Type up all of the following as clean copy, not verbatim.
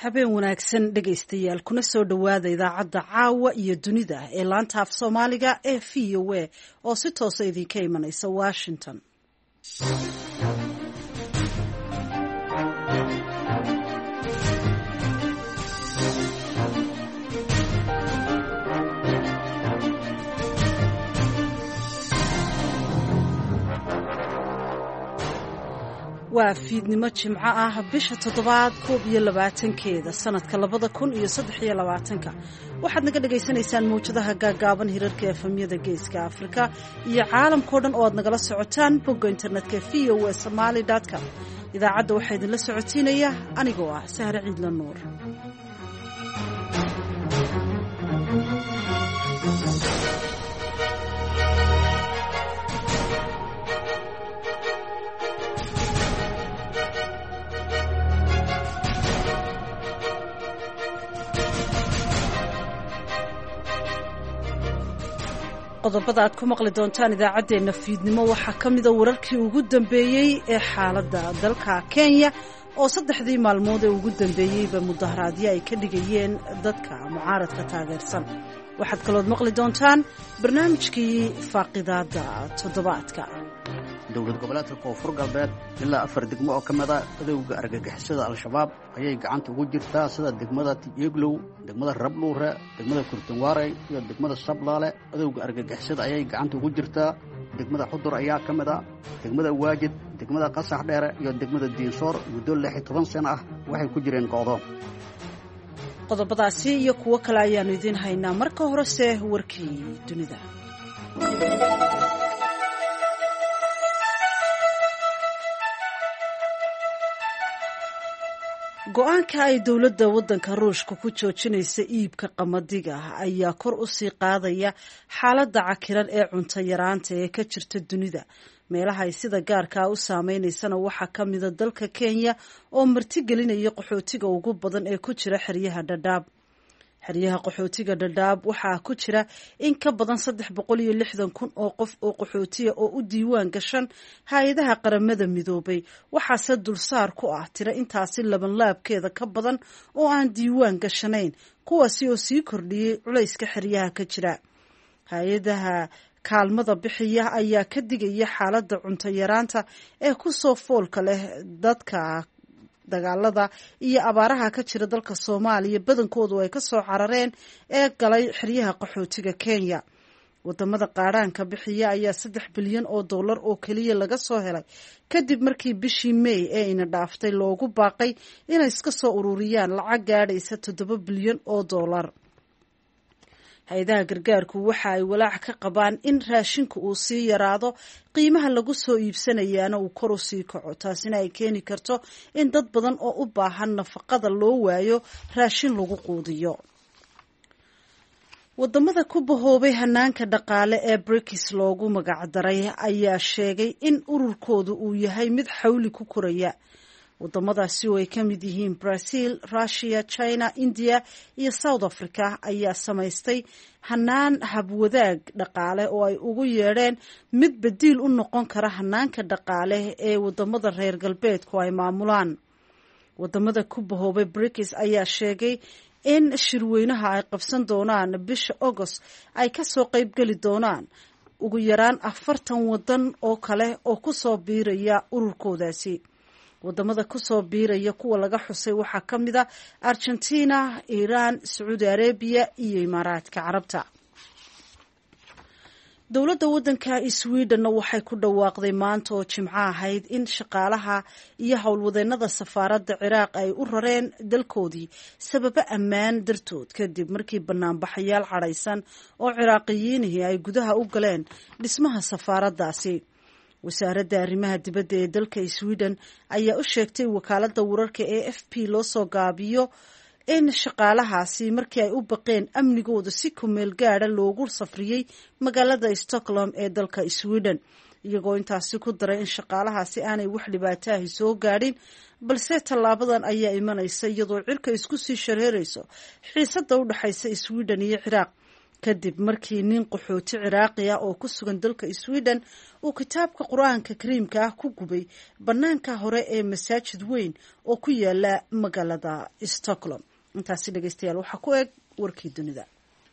habeen wanaagsan dhegaystayaal kuna soo dhowaada idaacadda caawa iyo dunida ee laanta af soomaaliga ee VOA oo si toosa idinka imanaysa Washington. waa fiidnimo jimco ah bisha 7 sanadka 2023 waxaad naga dhagaysanaysaan mawjadaha gaagaaban hirarka efemyada geeska Afrika iyo caalamkoo dhan oo aad nagala socotaan bogga internetka voasomali.com. idaacadda waxaa idinla socotiinaya anigoo ah Sahre Ciidla Nuur. qodobada aad ku maqli doontaan idaacadeena fiidnimo waxaa ka mid ah wararkii ugu dambeeyay ee xaaladda dalka Kenya oo 3 maalmood ee ugu dambeeyayba mudaharaadyo ay ka dhigayeen dadka mucaaradka taageersan. waxaad kaloo maqli doontaan barnaamijkii faaqidaada toddobaadka. dowlad goboleedka Koonfur Galbeed ilaa 4 degmo oo ka mid ah adowga argagixisada al-shabaab ayay gacanta ugu jirtaa sida degmada Tiyeglow, degmada Rabluure, degmada Kurtunwaarey iyo degmada Sablaale. adowga argagixisada ayay gacanta ugu jirtaa degmada Xudur ayaa ka mid ah degmada Waajid, degmada Qasax Dheere iyo degmada Diinsoor. muddo 16 sano ah waxay ku jireen go'doon. qodobadaasi iyo kuwo kale ayaanu idin haynaa. marka horese warkii dunida. go-aanka ay dowladda waddanka Ruushka ku joojinaysa iibka qamadiga ayaa kor u sii qaadaya xaaladda cakiran ee cunto yaraanta ee ka jirta dunida. meelaha ay sida gaarka u saamaynaysana waxaa ka mid ah dalka Kenya oo martigelinaya qaxootiga ugu badan ee ku jira xeryaha Dadaab. xeryaha qaxootiga Dadaab waxaa ku jira in ka badan 360,000 oo qof oo qaxootiga oo u diiwaan gashan hay'adaha qaramada midoobay. waxaase dulsaar ku ah tira intaasi laban laabkeeda ka badan oo aan diiwaan gashanayn, kuwaasi oo sii kordhiyay culayska xeryaha ka jira. hay'adaha kaalmada bixiya ayaa ka digaya xaaladda cunto yaraanta ee ku soo foolka leh dadka dagaalada iyo abaaraha ka jira dalka Soomaaliya badankoodu ay ka soo carareen ee galay xeryaha qaxootiga Kenya. wadamada qaaraanka bixiya ayaa 3 bilyan oo dollar oo kaliya laga soo helay kadib markii bishii May ee ina dhaaftay loogu baaqay inay iska soo ururiyaan lacag gaadhaysa 7 bilyan oo dollar. hay'adaha gargaarku waxa ay walaac ka qabaan in raashinku uu sii yaraado, qiimaha lagu soo iibsanayaana uu kor u sii kaco. taasina ay keeni karto in dad badan oo u baahan nafaqada loo waayo raashin lagu quudiyo. wadamada ku bahoobay hanaanka dhaqaale ee BRICS loogu magac daray ayaa sheegay in ururkoodu uu yahay mid xawli ku koraya. wadamadaasi oo ay ka mid yihiin Brazil, Russia, China, India iyo South Africa ayaa samaystay hanaan habwadaag dhaqaale oo ay ugu yeedheen mid badiil u noqon kara hanaanka dhaqaale ee wadamada reer galbeedku ay maamulaan. wadamada ku bahoobay BRICS ayaa sheegay in shirweynaha ay qabsan doonaan bisha August ay ka soo qaybgeli doonaan ugu yaraan 40 wadan oo kale oo ku soo biiraya ururkoodaasi. wadamada ku soo biiraya kuwa laga xusay waxaa ka mid ah Argentina, Iran, Saudi Arabia iyo Imaaraadka Carabta. dowladda waddanka Sweden waxay ku dhawaaqday maanta oo Jimco ahayd in shaqaalaha iyo howlwadeennada safaaradda Ciraaq ay u rareen dalkoodii sababo ammaan dartood kadib markii banaanbaxayaal cadhaysan oo Ciraaqiyiinihii ay gudaha u galeen dhismaha safaaraddaasi. wasaaradda arrimaha dibadda ee dalka Sweden ayaa u sheegtay wakaaladda wararka ee AFP loo soo gaabiyo in shaqaalahaasi markii ay u baqeen amnigooda si ku meel gaadha loogu safriyay magaalada Stockholm ee dalka Sweden, iyagoo intaasi ku daray in shaqaalahaasi aanay wax dhibaato ah soo gaadhin, balse tallaabadan ayaa imanaysa iyadoo cirka isku sii shareerayso xiisadda u dhaxaysa Sweden iyo Ciraaq kadib markii nin qaxooti ciraaqi ah oo ku sugan dalka Sweden uu kitaabka qur-aanka kariimka ah ku gubay bannaanka hore ee masaajid weyn oo ku yaala magaalada Stockholm. intaasi dhegeystayaal waxaa ku eg warkii dunida.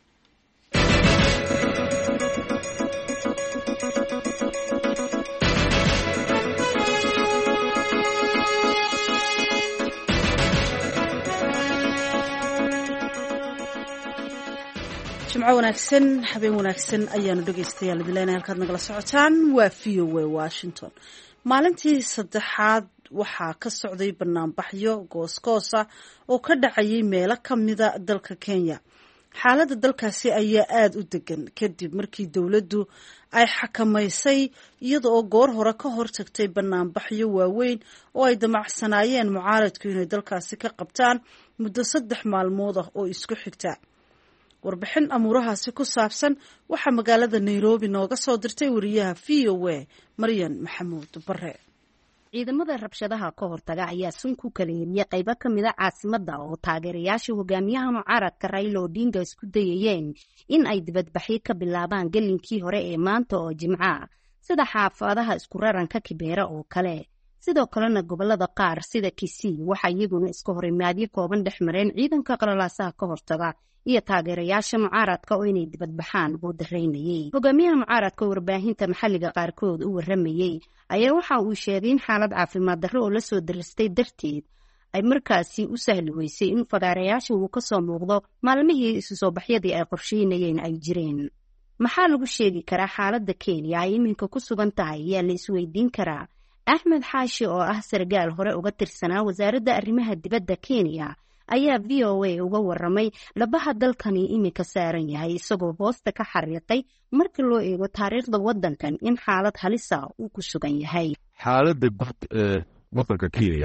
jimco wanaagsan, habeen wanaagsan ayaanu dhegeystayaal idileenahay. halkaad nagala socotaan waa VOA Washington. maalintii saddexaad waxaa ka socday banaanbaxyo goosgoosa oo ka dhacayay meelo ka mida dalka Kenya. xaaladda dalkaasi ayaa aada u degan kadib markii dowladdu ay xakamaysay iyada oo goor hore ka hortagtay banaanbaxyo waaweyn oo ay damacsanaayeen mucaaradku inay dalkaasi ka qabtaan muddo 3 maalmood ah oo isku xigta. warbixin amuurahaasi ku saabsan waxaa magaalada Nairobi nooga soo dirtay wariyaha VOA Maryan Maxamuud Bare. ciidamada rabshadaha ka hortaga ayaa sun ku kala yeeriyay qaybo ka mid ah caasimadda oo taageerayaasha hogaamiyaha mucaaradka Raila Odinga isku dayayeen in ay dibadbaxyo ka bilaabaan gelinkii hore ee maanta oo Jimca sida xaafadaha isku raranka Kibera oo kale. sidoo kalena gobolada qaar sida Kisii waxa iyaguna iska horimaadyo kooban dhex mareen ciidanka qalalaasaha ka hortaga iyo taageerayaasha mucaaradka oo inay dibadbaxaan oo dareynayay. hogaamiyaha mucaaradka warbaahinta maxalliga qaarkood u waramayay ayaa waxa uu sheegay in xaalad caafimaad darro oo la soo daristay darteed ay markaasi u sahli weysay in fagaarayaasha uu ka soo muuqdo maalmihii isu soo baxyadii ay qorsheynayeen ay jireen. maxaa lagu sheegi karaa xaaladda Kenya ay iminka ku sugan tahay ayaa la isweydiin karaa. Ahmed Xaashi oo ah sargaal hore uga tirsanaa wasaaradda arrimaha dibadda Kenya ayaa VOA uga waramay labaha dalkani iminka saaran yahay isagoo hoosta ka xariiqay markii loo eego taariikhda waddankan in xaalad halisa uu ku sugan yahay. xaaladda guud waddanka Kenya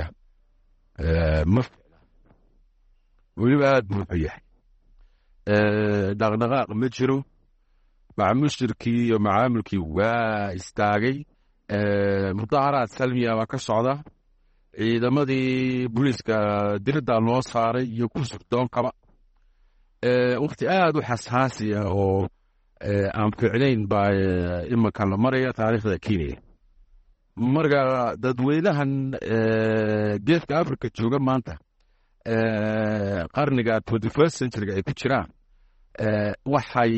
weliba aad buu u yahay. dhaqdhaqaaq ma jiro, macaamiishirkii iyo macaamilkii waa istaagay. mudaharaad salmiya baa ka socda. ciidamadii booliiska diradda loo saaray iyo ku sugdoonkaba waqti aad u xasaasi ah oo aan ficnayn baa iminka la maraya taariikhda Kenya. marka dadweynahan geeska Afrika jooga maanta qarniga 21st century ay ku jiraan waxay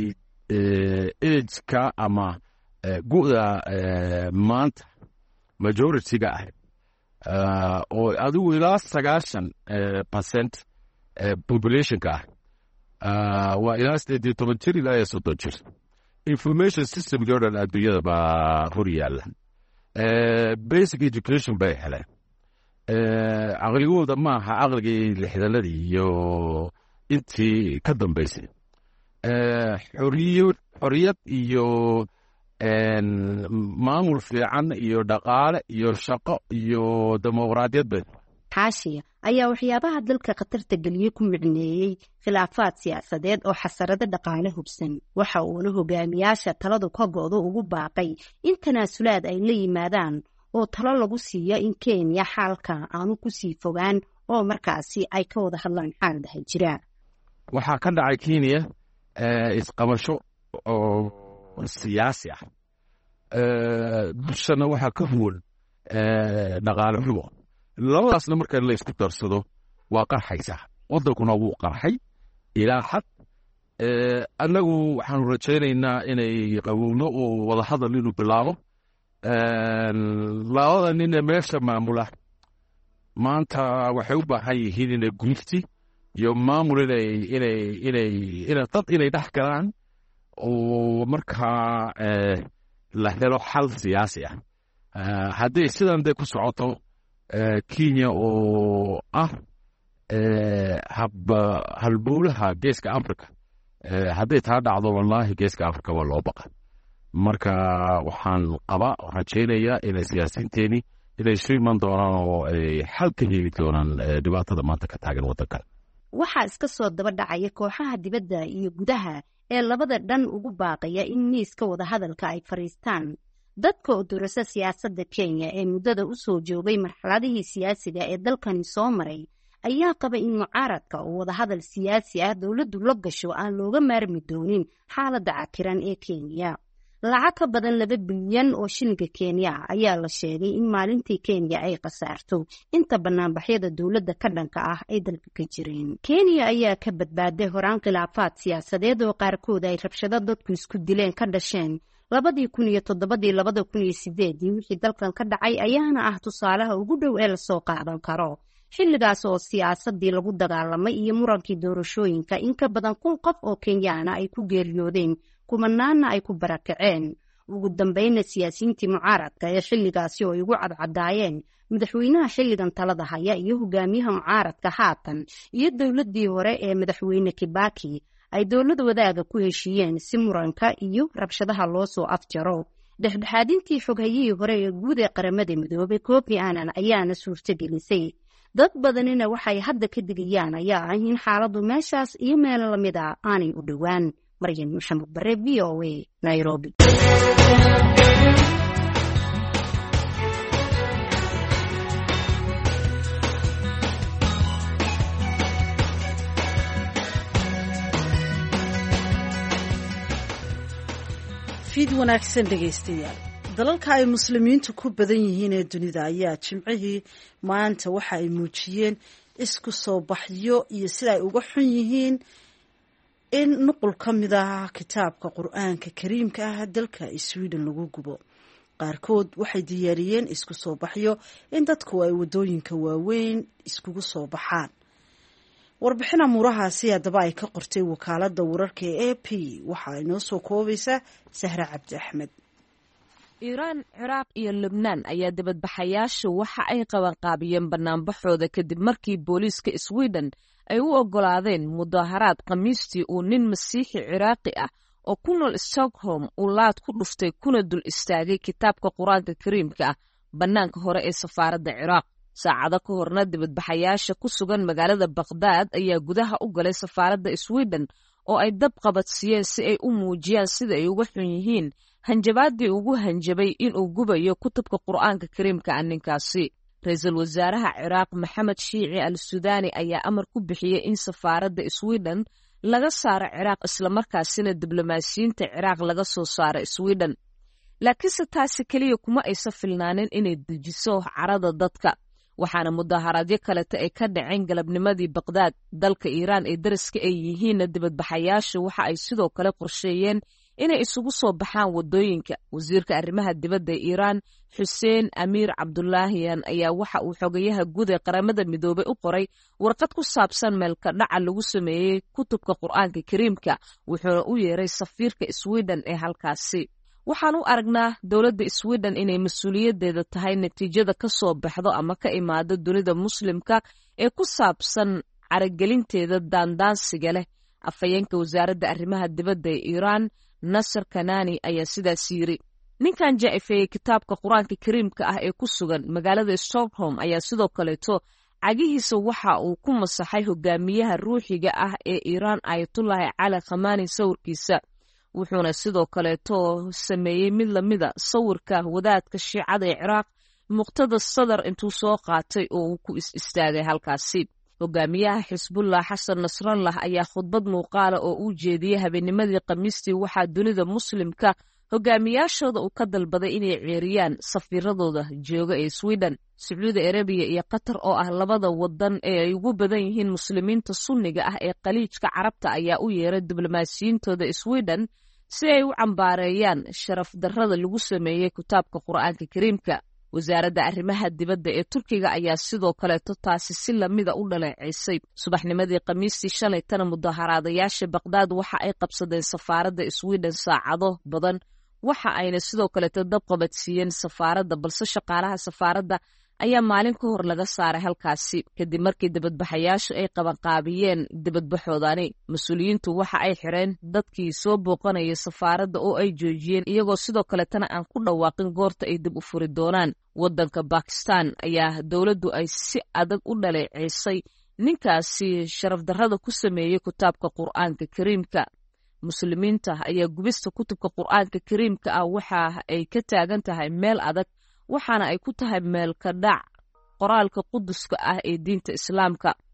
age-ka ama gu'da maanta majority-ga ah oo adigu ilaa 90% population-ka waa ilaa 18 jir ilaa 30 jir. information system jordan adduunyada baa hor yaalla. basic education bay heleen. caqligooda maaha caqligii lixdanadii iyo intii ka dambaysay. xoriyad iyo maamul fiican iyo dhaqaale iyo shaqo iyo dimuqraadiyad bay. Xaashi ayaa waxyaabaha dalka khatarta geliyay ku micneeyay khilaafaad siyaasadeed oo xasarado dhaqaale hubsan. waxa uuna hogaamiyaasha taladu ka go'do ugu baaqay in tanaasulaad ay la yimaadaan oo talo lagu siiyo in Kenya xaalka aanu ku sii fogaan oo markaasi ay ka wada hadlaan xaaladaha jira. waxaa ka dhacay Kenya isqabasho oo siyaasi ah. bulshana waxaa ka huwan dhaqaale xumo. labadaasna marka la isku darsado waa qarxaysa. waddankuna wuu qarxay ilaa xad. annagu waxaanu rajaynaynaa inay qawowno oo wada hadal inuu bilaabo. labada nin ee meesha maamula maanta waxay u baahan yihiin inay gurigti iyo maamul inay dhex galaan oo markaa la helo xal siyaasi ah. haddii sidan dee ku socoto Kenya oo ah halbowlaha geeska Afrika hadday taa dhacdo wallaahi geeska Afrika waa loo baqa. marka waxaan rajaynayaa inay siyaasiyiinteeni inay isu iman doonaan oo ay xal ka heli doonaan dhibaatada maanta ka taagan waddanka. waxaa iska soo daba dhacaya kooxaha dibadda iyo gudaha ee labada dhan ugu baaqaya in miiska wada hadalka ay fariistaan. dadka oo durasa siyaasadda Kenya ee muddada u soo joogay marxaladihii siyaasiga ee dalkani soo maray ayaa qaba in mucaaradka oo wadahadal siyaasi ah dowladdu la gasho aan looga maarmi doonin xaaladda cakiran ee Kenya. Lacag ka badan 2 bilyan oo shilinka Kenya ayaa la sheegay in maalintii Kenya ay qasaarto inta banaanbaxyada dowladda ka dhanka ah ay dalka ka jireen. Kenya ayaa ka badbaaday horaan khilaafaad siyaasadeed oo qaarkood ay rabshado dadku isku dileen ka dhasheen 2007-2008 wixii dalkan ka dhacay ayaana ah tusaalaha ugu dhow ee la soo qaadan karo. Xilligaas oo siyaasadii lagu dagaalamay iyo murankii doorashooyinka in ka badan 1,000 qof oo Kenyaana ay ku geeriyoodeen kumanaana ay ku barakaceen. Ugu dambeynna siyaasiyiintii mucaaradka ee xilligaasi oo igu cadcadaayeen madaxweynaha xilligan talada haya iyo hogaamiyaha mucaaradka haatan iyo dowladii hore ee madaxweyne Kibaki ay dowlad wadaaga ku heshiiyeen si muranka iyo rabshadaha loo soo afjaro. Dhexdhexaadintii xoghayihii hore ee guud ee qaramada midoobay Kofi Annan ayaana suurtagelisay. Dad badanina waxay hadda ka digayaan ayaa ah in xaaladdu meeshaas iyo meel lamid ah aanay u dhowaan. Maryam Maxamed Bare, VOA, Nairobi. fiid wanaagsan dhegaystayaal. dalalka ay muslimiintu ku badan yihiin ee dunida ayaa jimcihii maanta waxa ay muujiyeen isku soo baxyo iyo sida ay uga xun yihiin in nuqul ka mid ah kitaabka qur-aanka kariimka ah dalka Sweden lagu gubo. qaarkood waxay diyaariyeen isku soo baxyo in dadku ay wadooyinka waaweyn iskugu soo baxaan. warbixin amuurahaasi haddaba ay ka qortay wakaaladda wararka ee AP waxa ay noo soo koobaysaa Sahra Cabdi Axmed. Iiraan, Ciraaq iyo Lubnaan ayaa dibadbaxayaashu waxa ay qabanqaabiyeen banaanbaxooda kadib markii booliiska Sweden ay u ogolaadeen mudaharaad Khamiistii uu nin Masiixi Ciraaqi ah oo ku nool Stockholm uu laad ku dhuftay kuna dul istaagay kitaabka Qur-aanka Kariimka ah bannaanka hore ee safaaradda Ciraaq. saacado ka horna dibadbaxayaasha ku sugan magaalada Baghdad ayaa gudaha u galay safaaradda Sweden oo ay dab qabadsiiyeen si ay u muujiyaan sida ay uga xun yihiin hanjabaadii ugu hanjabay inuu gubayo kutubka Qur-aanka Kariimka ah ninkaasi. Ra'iisul Wasaaraha Ciraaq Maxamed Shiici al-Sudaani ayaa amar ku bixiyay in safaaradda Sweden laga saaro Ciraaq isla markaasina diblomaasiyiinta Ciraaq laga soo saaro Sweden. laakiinse taasi kaliya kuma aysan filnaanin inay dejiso carada dadka. waxaana mudaharaadyo kaleta ay ka dhaceen galabnimadii Baghdad. dalka Iiraan ee dariska ay yihiin dibadbaxayaashu waxa ay sidoo kale qorsheeyeen inay isugu soo baxaan wadooyinka. wasiirka arrimaha dibadda ee Iiraan Hussein Amiir Abdullahian ayaa waxa uu xogayaha guud ee qaramada midoobay u qoray warqad ku saabsan meelka dhaca lagu sameeyey kutubka Qur-aanka Kariimka wuxuuna u yeeray safiirka Sweden ee halkaasi. waxaan u aragnaa dowladda Sweden inay mas'uuliyadeeda tahay natiijada ka soo baxdo ama ka imaado dunida muslimka ee ku saabsan caragelinteeda daandaansiga leh. afhayeenka wasaaradda arrimaha dibadda ee Iiraan Nasser Kanani ayaa sidaas yiri. ninkan jaa'ifeeyey kitaabka Qur-aanka Kariimka ah ee ku sugan magaalada Stockholm ayaa sidoo kaleeto cagihiisa waxa uu ku masaxay hogaamiyaha ruuxiga ah ee Iiraan Ayatollah Ali Khamenei sawirkiisa. wuxuuna sidoo kaleeto sameeyey mid lamida sawirka wadaadka Shiicada ee Ciraaq Muqtada Sadar intuu soo qaatay oo uu ku istaagay halkaasi. hogaamiyaha Xisbullah Xasan Nasrallah ayaa khudbad muuqaala oo uu jeediyey habeennimadii Khamiistii waxaa dunida muslimka hogaamiyaashooda uu ka dalbaday inay ceeriyaan safiiradooda jooga ee Sweden. Sacuudi Arabiya iyo Qatar oo ah labada wadan ee ay ugu badan yihiin muslimiinta sunniga ah ee khaliijka Carabta ayaa u yeeray diblomaasiyiintooda Sweden si ay u cambaareeyaan sharaf darrada lagu sameeyey kitaabka Qur-aanka Kariimka. wasaaradda arrimaha dibadda ee Turkiga ayaa sidoo kaleeto taasi si lamida u dhaleeceysay. subaxnimadii Khamiistii shalay tan mudaharaadayaasha Baghdad waxa ay qabsadeen safaaradda Sweden saacado badan. waxa ayna sidoo kaleeto dab qabadsiiyeen safaaradda balse shaqaalaha safaaradda ayaa maalin ka hor laga saaray halkaasi kadib markii dibadbaxayaashu ay qabanqaabiyeen dibadbaxoodani. mas-uuliyiintu waxa ay xireen dadkii soo booqanayay safaaradda oo ay joojiyeen iyagoo sidoo kaletana aan ku dhawaaqin goorta ay dib u furi doonaan. waddanka Bakistan ayaa dowladdu ay si adag u dhaleeceysay ninkaasi sharaf darrada ku sameeyey kitaabka Qur-aanka Kariimka. muslimiinta ayaa gubista kutubka Qur-aanka Kariimka ah waxa ay ka taagan tahay meel adag waxaana ay ku tahay meel ka dhac qoraalka quduska ah ee diinta Islaamka.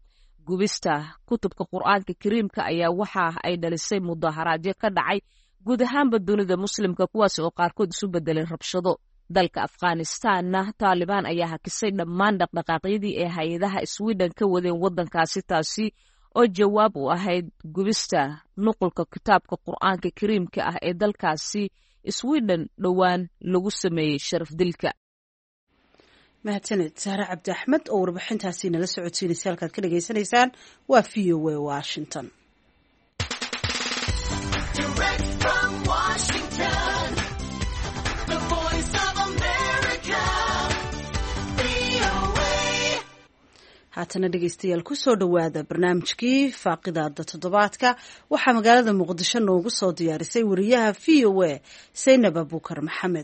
gubista kutubka qur-aanka kariimka ayaa waxa ay dhalisay mudaharaadyo ka dhacay guud ahaanba dunida muslimka kuwaas oo qaarkood isu bedelay rabshado. dalka Afghanistanna Taliban ayaa hakisay dhammaan dhaqdhaqaaqyadii ee hay-adaha Sweden ka wadeen waddankaasi, taasi oo jawaab u ahayd gubista nuqulka kitaabka qur-aanka kariimka ah ee dalkaasi Sweden dhowaan lagu sameeyey sharaf dilka. mahadsaned Sahra Cabdi Axmed oo warbixintaasi nala socodsiinaysa. halkaad ka dhageysanaysaan waa VOA Washington. haatana dhegeystayaal kusoo dhowaada barnaamijkii faaqidaada toddobaadka. waxaa magaalada muqdisho noogu soo diyaarisay wariyaha VOA Saynab Abuukar Maxamed.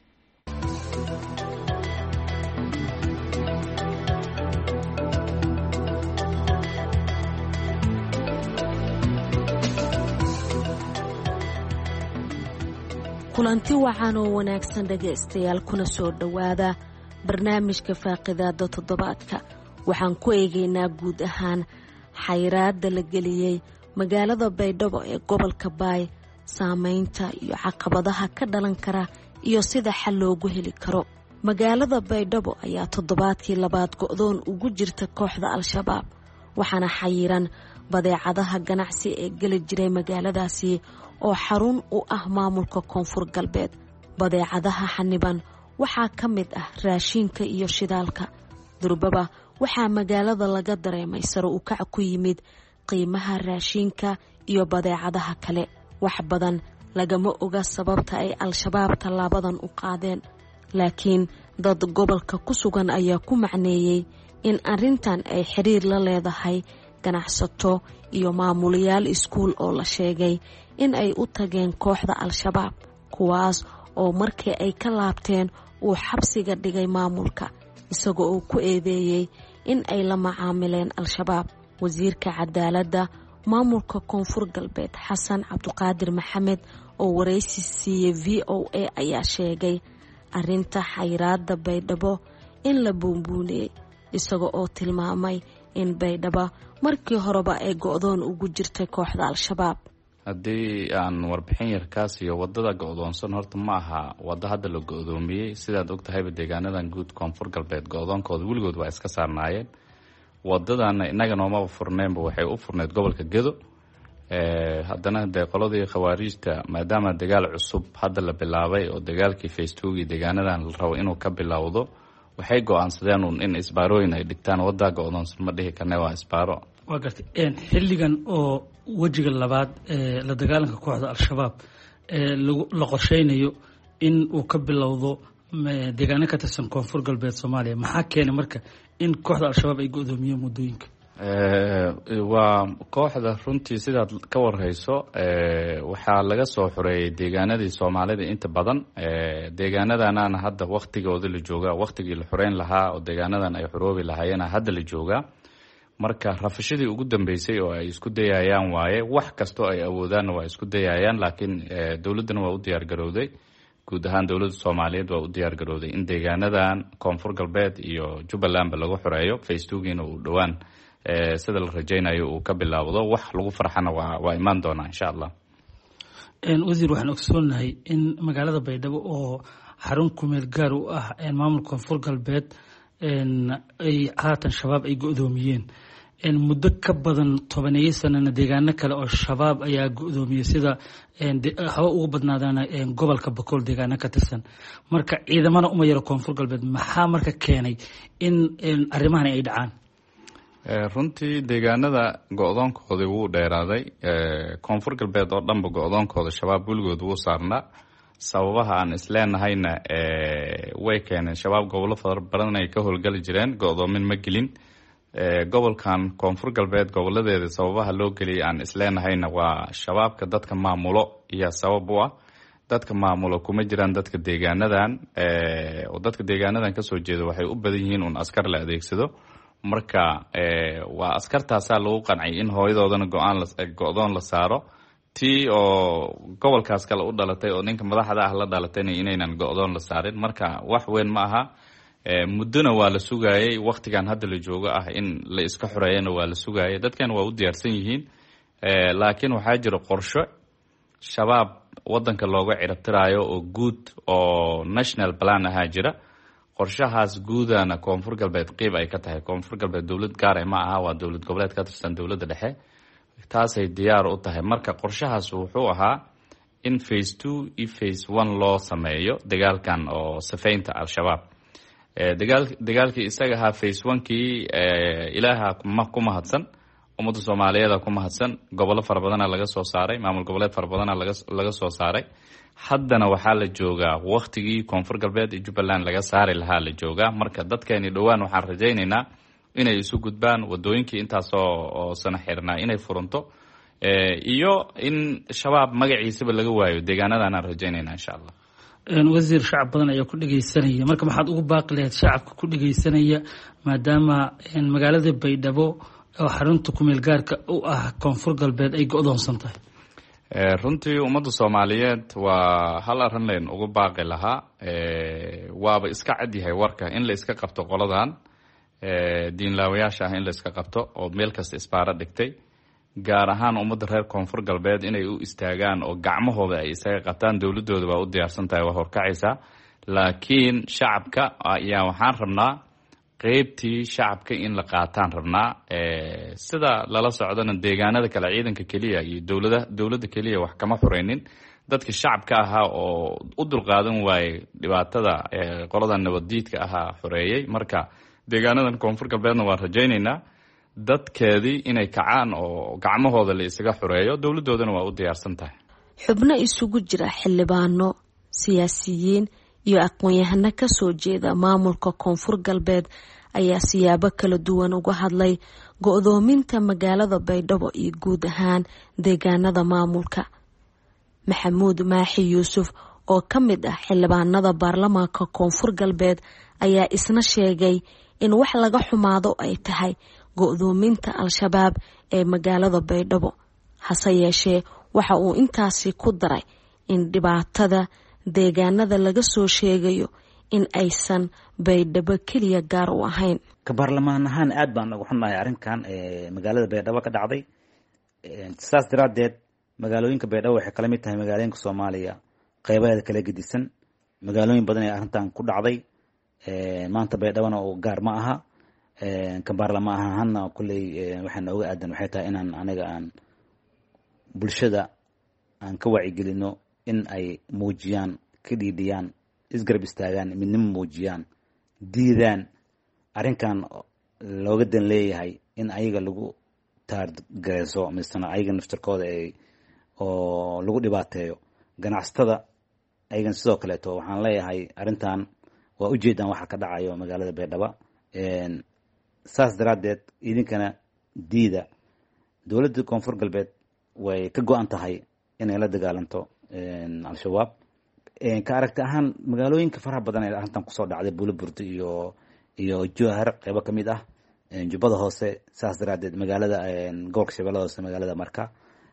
kulanti wacan oo wanaagsan dhegaystayaal, kuna soo dhowaada barnaamijka faaqidaada toddobaadka. waxaan ku eegaynaa guud ahaan xayiraadda la geliyey magaalada Baydhabo ee gobolka Baay, saameynta iyo caqabadaha ka dhalan kara iyo sida xal loogu heli karo. magaalada Baydhabo ayaa toddobaadkii labaad go'doon ugu jirta kooxda Al-Shabaab, waxaana xayiran badeecadaha ganacsi ee geli jiray magaaladaasi oo xarun u ah maamulka Koonfur Galbeed. badeecadaha xaniban waxaa ka mid ah raashinka iyo shidaalka. durbaba waxaa magaalada laga dareemay sare u kac ku yimid qiimaha raashinka iyo badeecadaha kale. wax badan lagama oga sababta ay Al-Shabaab tallaabadan u qaadeen, laakiin dad gobolka ku sugan ayaa ku macneeyey in arrintan ay xiriir la leedahay ganacsato iyo maamulayaal iskuul oo la sheegay in ay u tageen kooxda Al-Shabaab, kuwaas oo markii ay ka laabteen uu xabsiga dhigay maamulka, isagoo uu ku eedeeyey in ay la macaamileen Al-Shabaab. wasiirka cadaaladda maamulka Koonfur Galbeed Xasan Cabdiqaadir Maxamed oo wareysi siiyey VOA ayaa sheegay arrinta xayiraadda Baydhabo in la buunbuuniyey, isagoo oo tilmaamay in Baydhabo markii horeba ay go'doon ugu jirtay kooxda Al-Shabaab. haddii aan warbixin yarkaas iyo wadada go'doonsan, horta ma aha waddo hadda la go'doomiyey. sidaad ogtahayba deegaanadan guud Koonfur Galbeed go'doonkooda weligood waa iska saarnaayeen. wadadana innaga noomaba furneenba, waxay u furneyd gobolka Gedo. haddana dee qoladii khawaarijta maadaama dagaal cusub hadda la bilaabay oo dagaalkii Facebookii deegaanadan la rabo inuu ka bilowdo, waxay go'aansadeen in isbaarooyin ay dhigtaan. waddaa go'doonsan ma dhihi karne, waa isbaaro. waa gartay xilligan oo wejiga labaad ee la dagaalanka kooxda Al-Shabaab la qorsheynayo in uu ka bilowdo deegaano ka tirsan Koonfur Galbeed Soomaaliya, maxaa keenay marka in kooxda Al-Shabaab ay go'doomiyeen muddooyinka? waa kooxda runtii sidaad ka warhayso, waxaa laga soo xoreeyey deegaanadii Soomaalida inta badan. deegaanadanana hadda waktigooda la joogaa, waktigii la xoreyn lahaa oo deegaanadan ay xoroobi lahaayeen hadda la joogaa. marka rafashadii ugu dambeysay oo ay isku dayayaan waaye. wax kastoo ay awoodaanna waa isku dayayaan, laakiin dowladdana waa u diyaar garowday. guud ahaan dowladda Soomaaliyeed waa u diyaar garowday in deegaanadan Koonfur Galbeed iyo Jubbalandba lagu xoreeyo. Facebookiina uu dhowaan sida la rajaynayo uu ka bilaawdo. wax lagu farxana waa imaan doonaa insha Allah. wasiir, waxaan ogsoonahay in magaalada Baydhabo oo xarun kumeel gaar u ah maamulka Koonfur Galbeed ay haatan shabaab ay go'doomiyeen. muddo ka badan 10 sanana deegaano kale oo shabaab ayaa go'doomiyey, sida haba ugu badnaadaan gobolka Bakool deegaano ka tirsan. marka ciidamada uma yaro Koonfur Galbeed, maxaa marka keenay in arrimahan ay dhacaan? runtii deegaanada go'doonkoodii wuu dheeraaday. Koonfur Galbeed oo dhanba go'doonkooda shabaab weligood wuu saarnaa. sababaha aan isleenahayna way keeneen. shabaab gobollo fara badan ay ka howlgali jireen, go'doomin ma gelin. gobolkan Koonfur Galbeed goboladeeda sababaha loo geliyay aan isleenahayna waa shabaabka dadka maamulo iyo sabab u ah. dadka maamulo kuma jiraan dadka deegaanadan, oo dadka deegaanadan kasoo jeeda waxay u badan yihiin un askar la adeegsado. marka waa askartaasaa lagu qancay in hooyadoodana go'doon la saaro. tii oo gobolkaas kale u dhalatay oo ninka madaxda ah la dhalatayna inaynan go'doon la saarin. marka wax weyn ma aha. muddona waa la sugayay, waktigan hadda la joogo ah in la iska xoreeyana waa la sugayay. dadkan waa u diyaarsan yihiin, laakiin waxaa jira qorsho shabaab wadanka looga ciribtiraayo oo guud oo national plan ahaa jira. qorshahaas guudana koonfur galbeed qeyb ay ka tahay. koonfur galbeed dowlad gaar ma aha, waa dowlad goboleed ka tirsan dowladda dhexe, taasay diyaar u tahay. marka qorshahaas wuxuu ahaa in phase 2 iyo phase 1 loo sameeyo dagaalkan oo safaynta al-shabaab. dagaalkii isaga ahaa phase 1kii ilaaha ku mahadsan, ummadda soomaaliyeed ku mahadsan, gobollo fara badana laga soo saaray, maamul goboleed fara badana laga soo saaray. haddana waxaa la joogaa waktigii koonfur galbeed iyo jubbaland laga saari lahaa la joogaa. marka dadkeeni dhowaan waxaan rajaynaynaa inay isu gudbaan wadooyinkii intaasoo sana xirnaa inay furanto, iyo in shabaab magaciisaba laga waayo deegaanadan aan rajaynayna insha allah. wasiir, shacab badan ayaa ku dhegeysanaya, marka maxaad ugu baaqi lahayd shacabka ku dhegeysanaya maadaama magaalada baydhabo oo xarunta kumeel gaarka u ah koonfur galbeed ay go-doonsan tahay? runtii ummadda soomaaliyeed waa hal arrin leen ugu baaqi lahaa. waaba iska cadyahay warka in la iska qabto qoladan diinlaawayaasha ah, in la iska qabto oo meel kasta isbaaro dhigtay. gaar ahaan ummadda reer koonfur galbeed inay u istaagaan oo gacmahooda ay isaga qataan. dowladooda waa u diyaarsan tahay, waa horkacaysaa. laakiin shacabka ayaa waxaan rabnaa qeybtii shacabka in la qaataan rabnaa. sida lala socdana deegaanada kale ciidanka keliya iyo dowladda keliya wax kama xureynin. dadka shacabka ahaa oo u dulqaadan waayey dhibaatada qoladan nabaddiidka ahaa xoreeyey. marka deegaanadan koonfur galbeedna waan rajaynaynaa dadkeedii inay kacaan oo gacmahooda la isaga xoreeyo. dowladoodana waa u diyaarsan tahay. xubno isugu jira xildhibaano, siyaasiyiin iyo aqoon-yahano ka soo jeeda maamulka koonfur galbeed ayaa siyaabo kala duwan uga hadlay go-doominta magaalada baydhabo iyo guud ahaan deegaanada maamulka. maxamuud maaxi yuusuf oo ka mid ah xildhibaanada baarlamaanka koonfur galbeed ayaa isna sheegay in wax laga xumaado ay tahay go-doominta al-shabaab ee magaalada baydhabo. hase yeeshee waxa uu intaasi ku daray in dhibaatada deegaanada laga soo sheegayo in aysan baydhabo keliya gaar u ahayn. ka baarlamaan ahaan aad baan uga xunnahay arrinkan magaalada baydhabo ka dhacday. saas daraadeed magaalooyinka baydhabo waxay kala mid tahay magaalooyinka soomaaliya qeybaheeda kala gedisan. magaalooyin badan ee arrintan ku dhacday. maanta baydhabona oo gaar ma aha. ka baarlamaan ahaana kulley waxaa nooga aadan waxay tahay inaan aniga aan bulshada aan ka wacyigelino in ay muujiyaan, ka dhiidhiyaan, isgarab istaagaan, midnimo muujiyaan, diidaan arrinkan looga dan leeyahay in ayaga lagu taargareyso misena ayaga naftarkooda oo lagu dhibaateeyo. ganacsatada ayagan sidoo kaleeto waxaan leeyahay arrintan waa ujeedaan waxa ka dhacayo magaalada baydhabo. saas daraadeed idinkana diida. dowladda koonfur galbeed way ka go-an tahay inay la dagaalanto al-shabaab. ka aragti ahaan magaalooyinka faraha badan ee arrintan kusoo dhacday buulaburda iyo jowhar qeybo ka mid ah, jubbada hoose. saas daraadeed magaalada gobolka shabeellada hoose, magaalada marka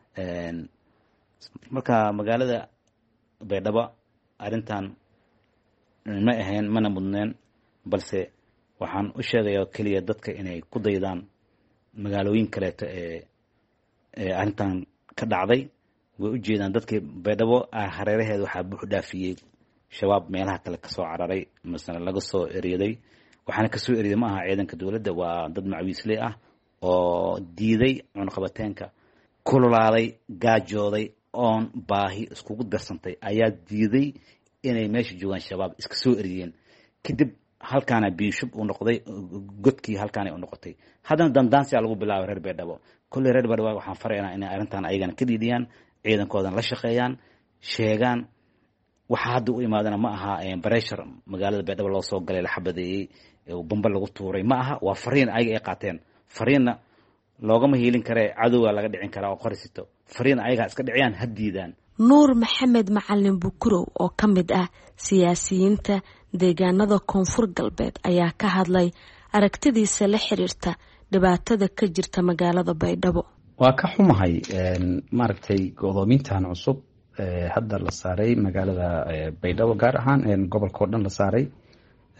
magaalada baydhabo arrintan ma ahayn, mana mudneen, balse waxaan u sheegaya keliya dadka inay ku daydaan magaalooyin kaleeto ee arrintan ka dhacday. way u jeedaan dadkii baydhabo hareeraheeda waxaa buux dhaafiyey shabaab meelaha kale kasoo cararay masala laga soo eryaday. waxaana kasoo eryaday ma aha ciidanka dowladda, waa dad macwiisley ah oo diiday cunaqabateenka, kululaaday, gaajooday, oon baahi iskugu darsantay ayaa diiday inay meesha joogaan shabaab iska soo eryeen. kadib halkaana biishub uu noqday, godkii halkaana u noqotay. haddana dandaansiyaa lagu bilaabay reer baydhabo. kolley reer baydhabo waxaan faraynaa inay arrintan ayagana ka dhiidhiyaan, ciidankoodan la shaqeeyaan, sheegaan. waxaa hadda u imaadana ma aha bareshar magaalada baydhabo loo soo galay, la xabadeeyey, bamba lagu tuuray ma aha. waa fariin ayaga ay qaateen. fariinna loogama hiilin karee cadowga laga dhicin karaa oo qorisito. fariin ayagaa iska dhiciyaan, ha diidaan. nuur maxamed macalin bukurow oo ka mid ah siyaasiyiinta deegaanada koonfur galbeed ayaa ka hadlay aragtidiisa la xiriirta dhibaatada ka jirta magaalada baydhabo. waa ka xumahay maaragtay go-doomintan cusub hadda la saaray magaalada baydhabo, gaar ahaan gobolka oo dhan la saaray.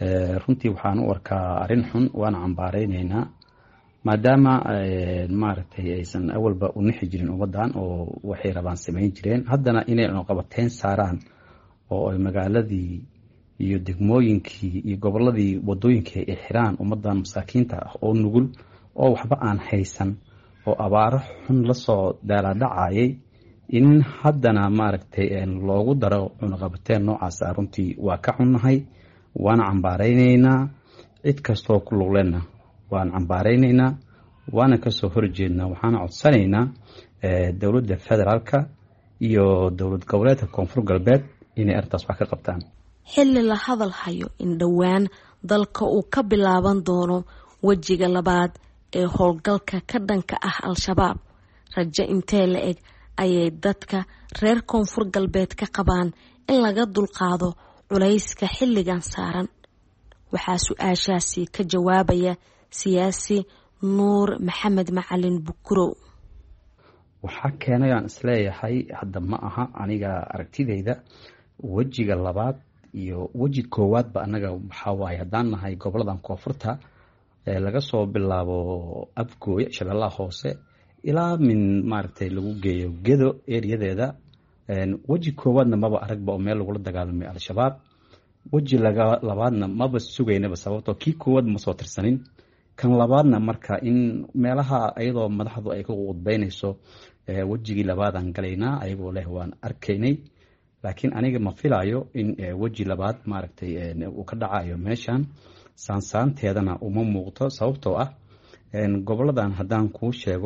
runtii waxaan u arkaa arrin xun, waana cambaareynayna maadaama maaragtay aysan awalba u nixi jirin ummaddan oo waxay rabaan samayn jireen, haddana inay cunaqabateyn saaraan oo ay magaaladii iyo degmooyinkii iyo gobolladii wadooyinkii ay xiraan ummaddan masaakiinta ah oo nugul oo waxba aan haysan oo abaaro xun lasoo daalaadhacayay, in haddana maaragtay loogu daro cunaqabateyn noocaasa runtii waa ka xunnahay, waana cambaareynayna. cid kastoo ku luglena waan cambaareynayna, waana kasoo horjeedna. waxaana codsanaynaa dowladda federaalka iyo dowlad goboleedka koonfur galbeed inay arrintaas wax ka qabtaan. xilli la hadal hayo in dhowaan dalka uu ka bilaaban doono wejiga labaad ee howlgalka ka dhanka ah al-shabaab, rajo intee la eg ayay dadka reer koonfur galbeed ka qabaan in laga dulqaado culayska xilligan saaran? waxaa su-aashaasi ka jawaabaya siyaasi nuur maxamed macalin bukurow. waxaa keenay aan isleeyahay hadda ma aha aniga aragtidayda wejiga labaad iyo weji koowaadba anaga waxaa waaye haddaan nahay goboladan koonfurta laga soo bilaabo Abgooy, Shabeellaha Hoose ilaa min maaragtay lagu geeyo Gedo ereyadeeda. weji koowaadna maba aragba oo meel lagula dagaalamay al-shabaab. weji labaadna maba sugaynaba sababtoo kii koowaad ma soo tirsanin. kan labaadna marka in meelaha ayadoo madaxdu ay ka qudbaynayso wejigii labaadaan galaynaa ayagoo leh waan arkaynay, laakiin aniga ma filayo in weji labaad maaragtay uu ka dhacayo meeshan. saansaanteedana uma muuqto sababtoo ah goboladan haddaan kuu sheego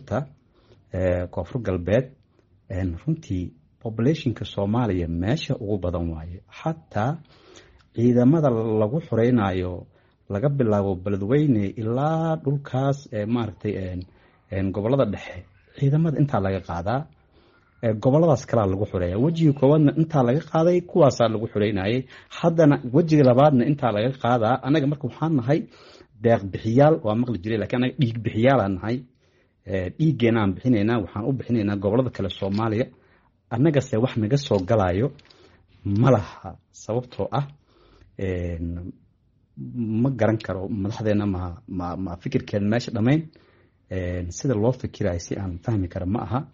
koonfur galbeed runtii populationka Soomaaliya meesha ugu badan waaye. xataa ciidamada lagu xoreynayo laga bilaabo Beledweyne ilaa dhulkaas maaragtay gobolada dhexe ciidamada intaa laga qaadaa, goboladaas kala lagu xoreeya. wejiga koowaadna intaa laga qaaday kuwaasaa lagu xoreynayay, haddana wejiga labaadna intaa laga qaadaa. anaga marka waxaan nahay deeq bixiyaal, waa maqli jiray, laakiin anaga dhiig bixiyaalaan nahay. dhiiggeena aan bixinaynaa, waxaan u bixinaynaa gobolada kale Soomaaliya. annagase wax naga soo galayo ma laha sababtoo ah ma garan karo madaxdeena ma fikirkeeda meesha dhammayn. sida loo fikirayo si aan fahmi kara ma aha.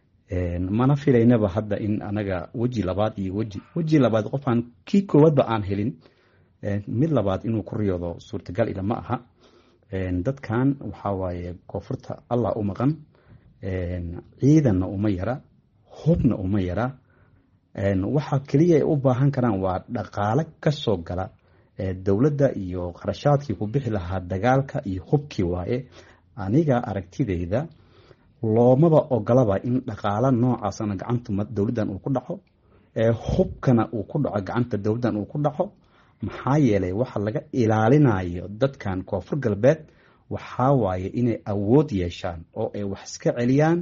mana filaynaba hadda in anaga weji labaad iyo weji labaad qofaan kii koowaadba aan helin mid labaad inuu ku riyoodo suurtagal ila ma aha. dadkan waxaa waaye koonfurta allah u maqan, ciidanna uma yara, hubna uma yara. waxa kaliya ay u baahan karaan waa dhaqaale ka soo gala dowladda iyo qarashaadkii ku bixi lahaa dagaalka iyo hubkii waaye. aniga aragtidayda loomaba ogolaba in dhaqaale noocaasna gacanta dowladdan uu ku dhaco, hubkana uu ku dhaco gacanta dowladdan uu ku dhaco. maxaa yeelay waxa laga ilaalinayo dadkan koonfur galbeed waxaa waaye inay awood yeeshaan oo ay wax iska celiyaan,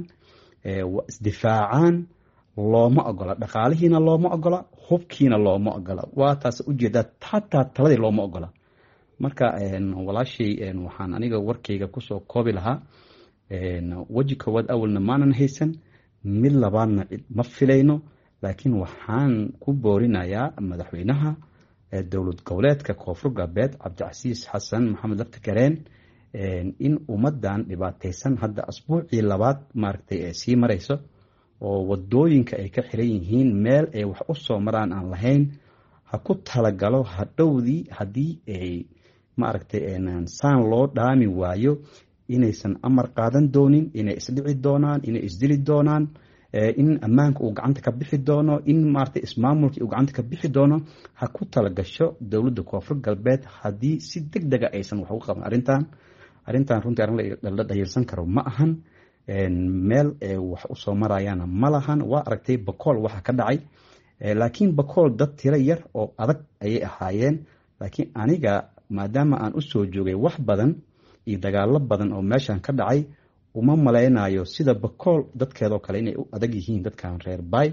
isdifaacaan. looma ogola dhaqaalihiina, looma ogola hubkiina, looma ogola. waa taas ujeedaa hataa taladii looma ogola. marka walaashay waxaan aniga warkayga kusoo koobi lahaa weji koowaad awalna maanan haysan, mid labaadna ma filayno. laakiin waxaan ku boorinayaa madaxweynaha dowlad goboleedka koonfur galbeed Cabdicasiis Xasan Maxamed Laftagareen in ummadan dhibaataysan hadda asbuucii labaad maaragtay sii marayso oo wadooyinka ay ka xiran yihiin, meel ay wax u soo maraan aan lahayn, ha ku talagalo hadhowdii haddii ay maaragtay saan loo dhaami waayo inaysan amar qaadan doonin, inay isdhici doonaan, inay isdili doonaan, in ammaanka uu gacanta ka bixi doono, in maaragtay ismaamulkii uu gacanta ka bixi doono. ha ku talagasho dowladda koonfur galbeed haddii si degdega aysan wax uga qaban arrintan runtii arrin la dhayirsan karo ma ahan. meel wax u soo marayaana ma lahan. waa aragtay Bakool waxa ka dhacay, laakiin Bakool dad tiro yar oo adag ayay ahaayeen. laakiin aniga maadaama aan u soo joogay wax badan iyo dagaalo badan oo meeshan ka dhacay, uma malaynayo sida Bakool dadkeedoo kale inay u adag yihiin dadkan reer Bay.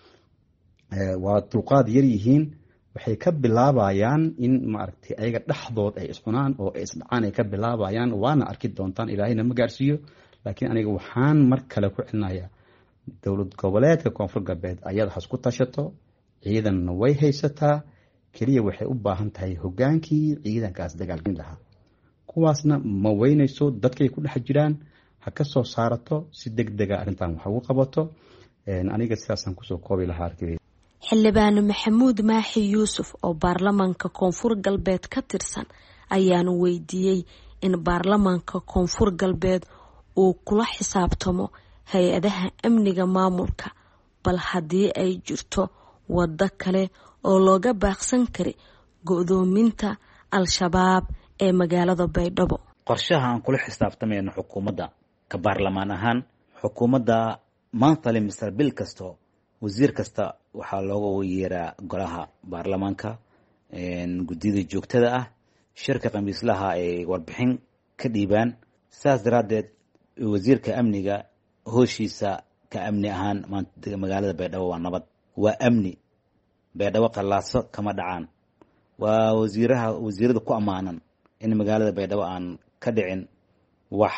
waa dulqaad yar yihiin. waxay ka bilaabayaan in maaragtay ayaga dhexdood ay iscunaan oo ay isdhacaan ay ka bilaabayaan. waana arki doontaan, ilaahayna ma gaarsiiyo. laakiin aniga waxaan mar kale ku celinayaa dowlad goboleedka koonfur galbeed ayada has ku tashato, ciidanna way haysataa, keliya waxay u baahan tahay hogaankii ciidankaas dagaalgelin lahaa. kuwaasna ma weynayso, dadkay ku dhex jiraan, ha ka soo saarato si degdega arrintan wax ugu qabato. aniga sidaasaan kusoo koobi lahaa arkay. xildhibaan maxamuud maaxi yuusuf oo baarlamaanka koonfur galbeed ka tirsan ayaanu weydiiyey in baarlamaanka koonfur galbeed uu kula xisaabtamo hay-adaha amniga maamulka, bal haddii ay jirto waddo kale oo looga baaqsan kari go'doominta al-shabaab ee magaalada baydhabo. qorshaha aan kula xisaabtamayno xukuumadda ka baarlamaan ahaan, xukuumadda monthly mise bil kasto wasiir kasta waxaa looga yeeraa golaha baarlamaanka guddida joogtada ah, shirka khamiislaha ay warbixin ka dhiibaan. saas daraaddeed wasiirka amniga hooshiisa ka amni ahaan maanta magaalada baydhabo waa nabad, waa amni. baydhabo qallaaso kama dhacaan. waa wasiirada ku ammaanan in magaalada baydhabo aan ka dhicin wax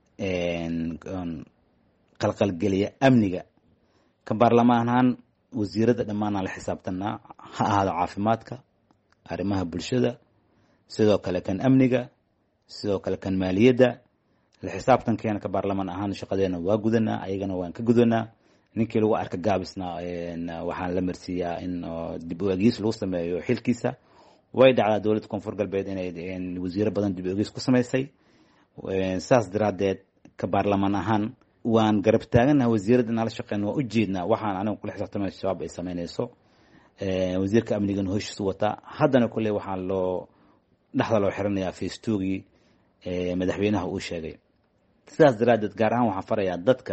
qalqalgeliya amniga. ka baarlamaan ahaan wasiirada dhammaanaan la xisaabtanaa, ha ahaado caafimaadka, arrimaha bulshada, sidoo kale kan amniga, sidoo kale kan maaliyadda. la xisaabtankeena ka baarlamaan ahaan shaqadeena waa gudanaa, ayagana waan ka gudanaa. ninkii lagu arka gaabisna waxaan la marsiiyaa in dib u eegis lagu sameeyo xilkiisa. way dhacdaa dowladda koonfur galbeed inay wasiiro badan dib u eegis ku samaysay. saas daraaddeed ka baarlamaan ahaan waan garab taaganaha wasiirada inaan la shaqeyno, waa ujeednaa waxaan aniga kula xisaabtamay shabaab ay sameynayso. wasiirka amnigana hoshiisu wataa. haddana kulley waxaa dhexda loo xiranayaa feestogii madaxweynaha uu sheegay. sidaas daraaddeed gaar ahaan waxaan farayaa dadka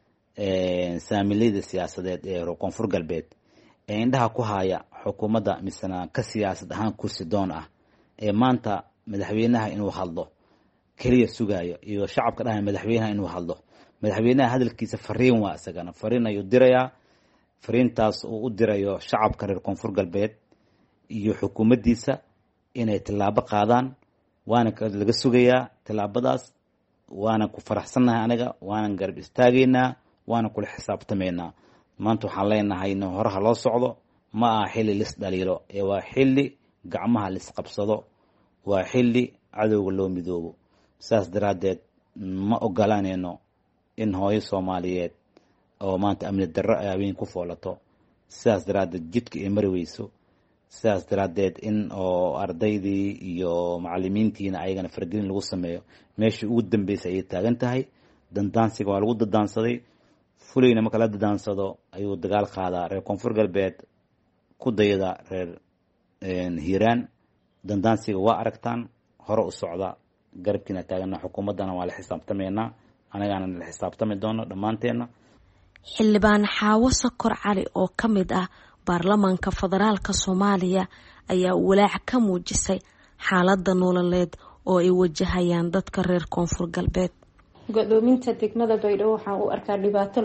saamileyda siyaasadeed ee koonfur galbeed ee indhaha ku haya xukuumadda misena ka siyaasad ahaan kursi doon ah, ee maanta madaxweynaha inuu hadlo keliya sugayo, iyo shacabka dhahay madaxweynaha inuu hadlo. madaxweynaha hadalkiisa fariin waa isagana fariin ayuu dirayaa. fariintaas uu u dirayo shacabka reer koonfur galbeed iyo xukuumaddiisa inay tillaabo qaadaan, waana laga sugayaa tillaabadaas. waana ku faraxsannahay aniga, waanan garab istaagaynaa, waana kula xisaabtamaynaa. maanta waxaan leenahay in horaha loo socdo, ma aha xilli lis dhaliilo, ee waa xilli gacmaha lisqabsado, waa xilli cadowga loo midoobo. saas daraaddeed ma ogolaanayno in hooyo Soomaaliyeed oo maanta amni darro ay habeen ku foolato. sidaas daraaddeed jidka ay mari weyso. sidaas daraaddeed in oo ardaydii iyo macallimiintiina ayagana fargelin lagu sameeyo. meeshii ugu dambeysay ayay taagan tahay. dandaansiga waa lagu dadaansaday. fulayna marka la dadaansado ayuu dagaal qaadaa. reer koonfur galbeed ku dayada reer hiiraan dandaansiga waa aragtaan, hore u socda. garabkiina taagana, xukuumaddana waa la xisaabtamaynaa, anagaana la xisaabtami doono dhammaanteena. xildhibaan xaawo sakor cali oo ka mid ah baarlamaanka federaalka Soomaaliya ayaa walaac ka muujisay xaaladda nololeed oo ay wajahayaan dadka reer koonfur galbeed. go'doominta degmada baydhabo waxaan u arkaa dhibaato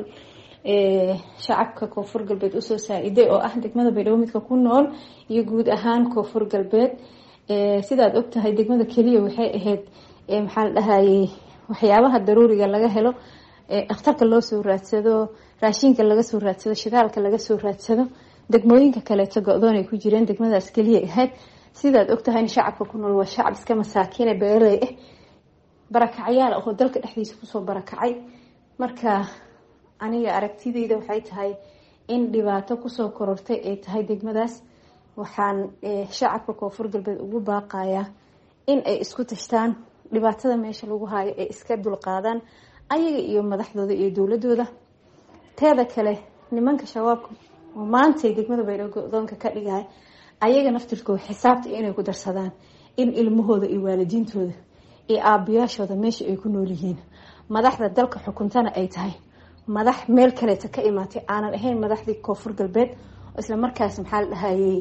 shacabka koonfur galbeed usoo saaciday oo ah degmada baydhabo midka ku nool iyo guud ahaan koonfur galbeed. sidaad ogtahay degmada keliya waxay ahayd maxaa la dhahayay waxyaabaha daruuriga laga helo, dhakhtarka loo soo raadsado, raashinka laga soo raadsado, shidaalka laga soo raadsado. degmooyinka kaleeto go'doon ay ku jireen, degmadaas keliya ahayd. sidaad ogtahay shacabka ku nool waa shacab iska masaakiin ee beeraley ah, barakacyaal oo dalka dhexdiisa kusoo barakacay. marka aniga aragtidayda waxay tahay in dhibaato kusoo korortay ay tahay degmadaas. waxaan shacabka koonfur galbeed ugu baaqayaa in ay isku tashtaan, dhibaatada meesha lagu haayo ay iska dulqaadaan ayaga iyo madaxdooda iyo dowladooda. teeda kale nimanka shabaabka oo maantay degmada baydhabo go'doonka ka dhigaya, ayaga naftirkooda xisaabta inay ku darsadaan in ilmahooda iyo waalidiintooda iyo aabayaashooda meesha ay ku nool yihiin. madaxda dalka xukuntana ay tahay madax meel kaleeta ka imaatay, aanan ahayn madaxdii koonfur galbeed oo isla markaas maxaa la dhahayay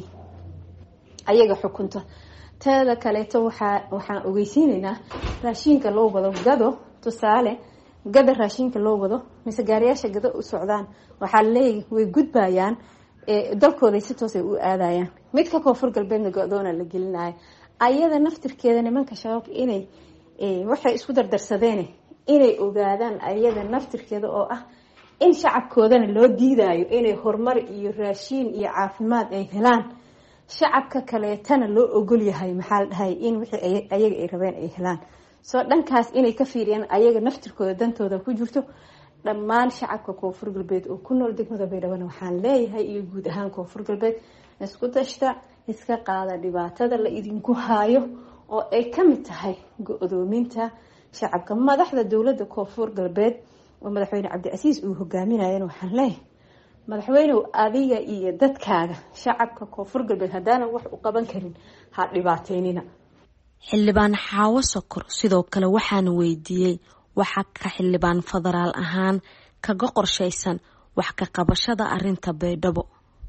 ayaga xukunta. teeda kaleeto waxaan ogeysiinaynaa raashinka loo wado gado, tusaale gada raashinka loo wado mise gaariyaasha gado u socdaan, waxaa laleeyahay way gudbayaan dalkooda si toos ay u aadayaan. midka koonfur galbeedna go'doona la gelinaya. ayada naftirkeeda nimanka shabaabka inay waxay isku dardarsadeen inay ogaadaan ayada naftirkeeda oo ah in shacabkoodana loo diidayo inay horumar iyo raashin iyo caafimaad ay helaan. shacabka kaleetana loo ogol yahay maxaa la dhahay in wixii ayaga ay rabeen ay helaan soo dhankaas inay ka fiiriyaan ayaga naftirkooda dantooda ku jirto dhammaan shacabka koonfur galbeed oo ku nool degmada baydhabo waxaan leeyahay iyo guud ahaan koonfur galbeed isku tashta iska qaada dhibaatada la idinku haayo oo ay ka mid tahay go-doominta shacabka madaxda dowladda koonfur galbeed oo madaxweyne cabdicasiis uu hogaaminayana waxaan leeyahay madaxweynew adiga iyo dadkaaga shacabka koonfur galbeed haddaanan wax u qaban karin ha dhibaateynina. xildhibaan xaawo sokor sidoo kale waxaan weydiiyey waxa ka xildhibaan federaal ahaan kaga qorshaysan wax ka qabashada arinta baydhabo.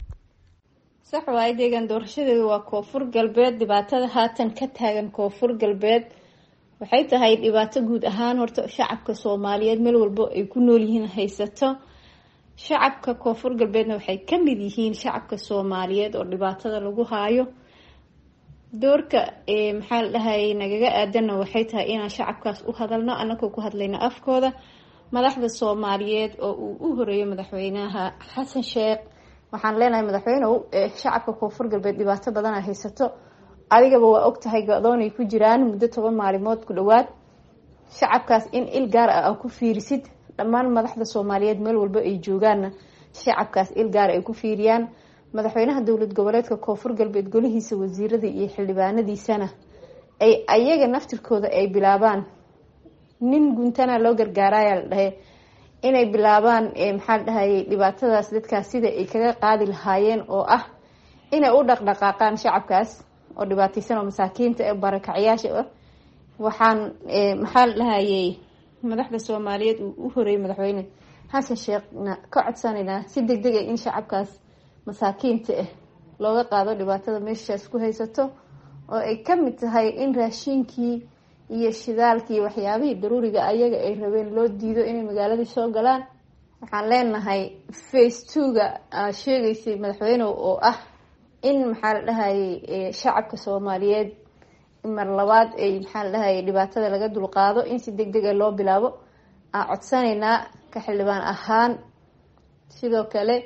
sax waaye deegaan doorashadeedu waa koonfur galbeed dhibaatada haatan ka taagan koonfur galbeed waxay tahay dhibaato guud ahaan horta shacabka soomaaliyeed meel walbo ay ku nool yihiin haysato shacabka koonfur galbeedna waxay ka mid yihiin shacabka soomaaliyeed oo dhibaatada lagu haayo doorka maxaa la dhahay nagaga aadanna waxay tahay inaan shacabkaas u hadalno anagoo ku hadlayna afkooda madaxda soomaaliyeed oo uu u horeeyo madaxweynaha xasan sheekh waxaan leenahay madaxweynew shacabka koonfur galbeed dhibaato badan ay haysato adigaba waa ogtahay go-doon ay ku jiraan muddo 10 maalimood ku dhawaad shacabkaas in il gaar ah ku fiirisid dhammaan madaxda soomaaliyeed meel walba ay joogaanna shacabkaas il gaar ay ku fiiriyaan madaxweynaha dowlad goboleedka koonfur galbeed golihiisa wasiirada iyo xildhibaanadiisana ay ayaga naftirkooda ay bilaabaan nin guntana loo gargaaraya la dhahay inay bilaabaan maxaa la dhahay dhibaatadaas dadkaas sida ay kaga qaadi lahaayeen oo ah inay u dhaqdhaqaaqaan shacabkaas oo dhibaataysan oo masaakiinta ee barakacyaasha ah waxaan maxaa la dhahayay madaxda soomaaliyeed uu u horeeyay madaxweyne xasan sheekhna ka codsanaynaa si degdeg ah in shacabkaas masaakiinta ah looga qaado dhibaatada meeshaas ku haysato oo ay ka mid tahay in raashinkii iyo shidaalkii waxyaabihii daruuriga ayaga ay rabeen loo diido inay magaaladii soo galaan waxaan leenahay phase 2ga sheegaysay madaxweyne oo ah in maxaa la dhahayay shacabka soomaaliyeed mar labaad ay maxaa la dhahayay dhibaatada laga dulqaado in si degdeg ah loo bilaabo aan codsanaynaa ka xildhibaan ahaan sidoo kale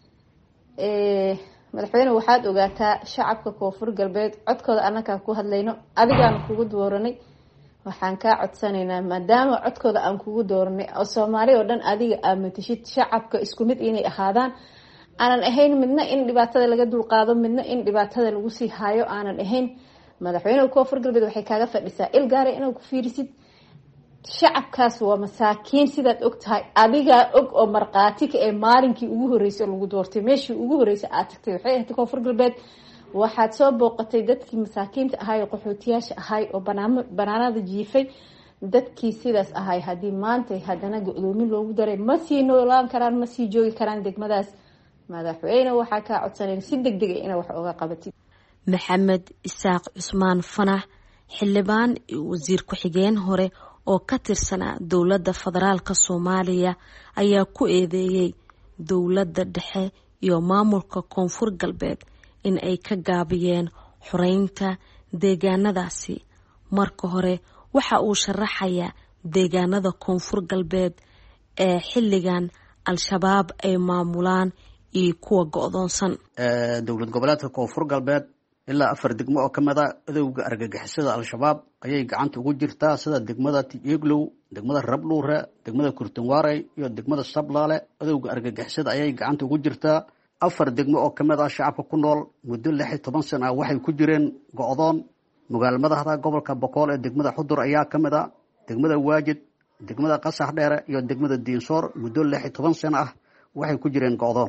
madaxweyne waxaad ogaataa shacabka koonfur galbeed codkooda annagaa ku hadlayno adigaan kugu dooranay waxaan kaa codsanaynaa maadaama codkooda aan kugu dooranay oo soomaali oo dhan adiga aad matashid shacabka isku mid inay ahaadaan aanan ahayn midna in dhibaatada laga dulqaado midna in dhibaatada lagu sii haayo aanan ahayn madaxweynaha koonfur galbeed waxay kaaga fadhisaa il gaara inaad ku fiirisid shacabkaas waa masaakiin sidaad og tahay adigaa og oo markhaati ka ee maalinkii ugu horreysay lagu doortay meeshii ugu horreysay aad tagtay waxay ahayd koonfur galbeed waxaad soo booqatay dadkii masaakiinta ahay oo qaxootiyaasha ahay oo banaanada jiifay dadkii sidaas ahay haddii maanta haddana go-doomin loogu daray ma sii noolaan karaan ma sii joogi karaan degmadaas madaxweyne waxaa kaa codsaneen si degdeg ah inaad wax oga qabatid. maxamed isaaq cusmaan fanax xildhibaan iyo wasiir ku-xigeen hore oo ka tirsanaa dowladda federaalka soomaaliya ayaa ku eedeeyey dowladda dhexe iyo maamulka koonfur galbeed in ay ka gaabiyeen xoreynta deegaanadaasi marka hore waxa uu sharaxayaa deegaanada koonfur galbeed ee xilligan al-shabaab ay maamulaan iyo kuwa go-doonsan. dowlad goboleedka koonfur galbeed ilaa 4 degmo oo kamid ah adowga argagixisada al-shabaab ayay gacanta ugu jirtaa sida degmada Tieglow, degmada Rabluure, degmada Kurtunwaarey iyo degmada Sablaale. adowga argagixisada ayay gacanta ugu jirtaa 4 degmo oo kamid ah shacabka ku nool muddo 16 sano waxay ku jireen go'doon. magaalmadaha gobolka Boqol ee degmada Xudur ayaa kamid ah degmada Waajid, degmada Qasax Dheere iyo degmada Diinsoor muddo 16 sano ah waxay ku jireen go'doon.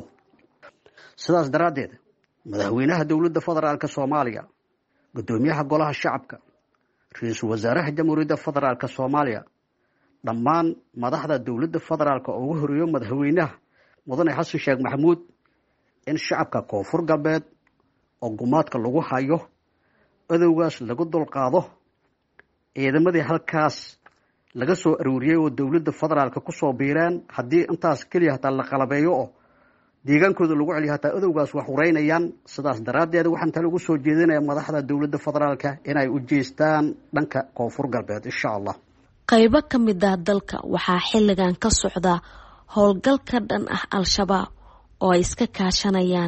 sidaas daraadeed madaxweynaha dowladda federaalka Soomaaliya, gudoomiyaha golaha shacabka, ra'iisul wasaaraha jamhuuriyadda federaalka Soomaaliya, dhammaan madaxda dowladda federaalka oo ugu horeeyo madaxweynaha mudane xasan sheekh maxamuud in shacabka koonfur galbeed oo gumaadka lagu hayo adowgaas lagu dulqaado ciidamadii halkaas laga soo aruuriyay oo dowladda federaalka ku soo biireen haddii intaas kaliya hata la qalabeeyo oo deegaankooda lagu celiyo hataa adowgaas wax horeynayaan. sidaas daraadeed waxaan talo ugu soo jeedinayaa madaxda dowladda federaalka inay u jeestaan dhanka koonfur galbeed insha Allah. qaybo ka mid ah dalka waxaa xilligan ka socda howlgal ka dhan ah al-shabaab oo ay iska kaashanayaan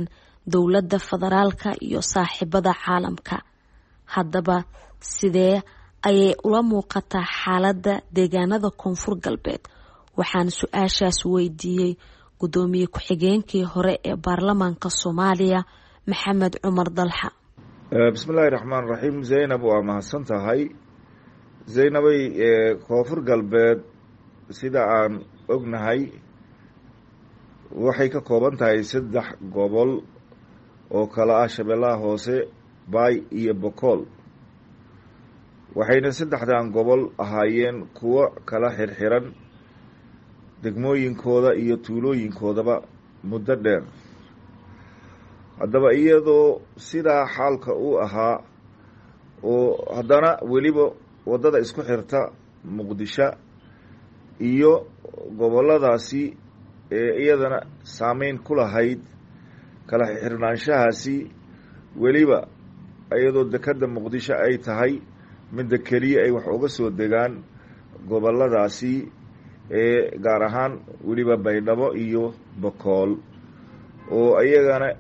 dowladda federaalka iyo saaxiibada caalamka. haddaba sidee ayay ula muuqataa xaaladda deegaanada koonfur galbeed? waxaan su-aashaas weydiiyey gudoomiye ku-xigeenkii hore ee baarlamaanka soomaaliya maxamed cumar dalxa. bismillahi raxmaan raxiim. zaynab waa mahadsan tahay. zaynabay koonfur galbeed sida aan ognahay waxay ka kooban tahay 3 gobol oo kala ah shabeellaha hoose, baay iyo bokool. waxayna 3dan gobol ahaayeen kuwo kala xirxiran degmooyinkooda iyo tuulooyinkoodaba muddo dheer. haddaba iyadoo sidaa xaalka uu ahaa oo haddana weliba waddada isku xirta muqdisho iyo gobolladaasi ee iyadana saameyn ku lahayd kala xirnaanshahaasi, weliba iyadoo dekedda muqdisho ay tahay midda keliya ay wax uga soo degaan gobolladaasi ee gaar ahaan weliba baydhabo iyo bokool, oo iyagana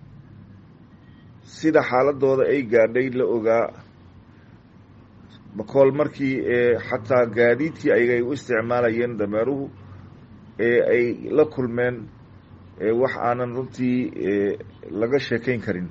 sida xaaladooda ay gaadhay la ogaa. bokool markii xataa gaadiidkii ayagay u isticmaalayeen dameeruhu ay la kulmeen wax aanan runtii laga sheekayn karin.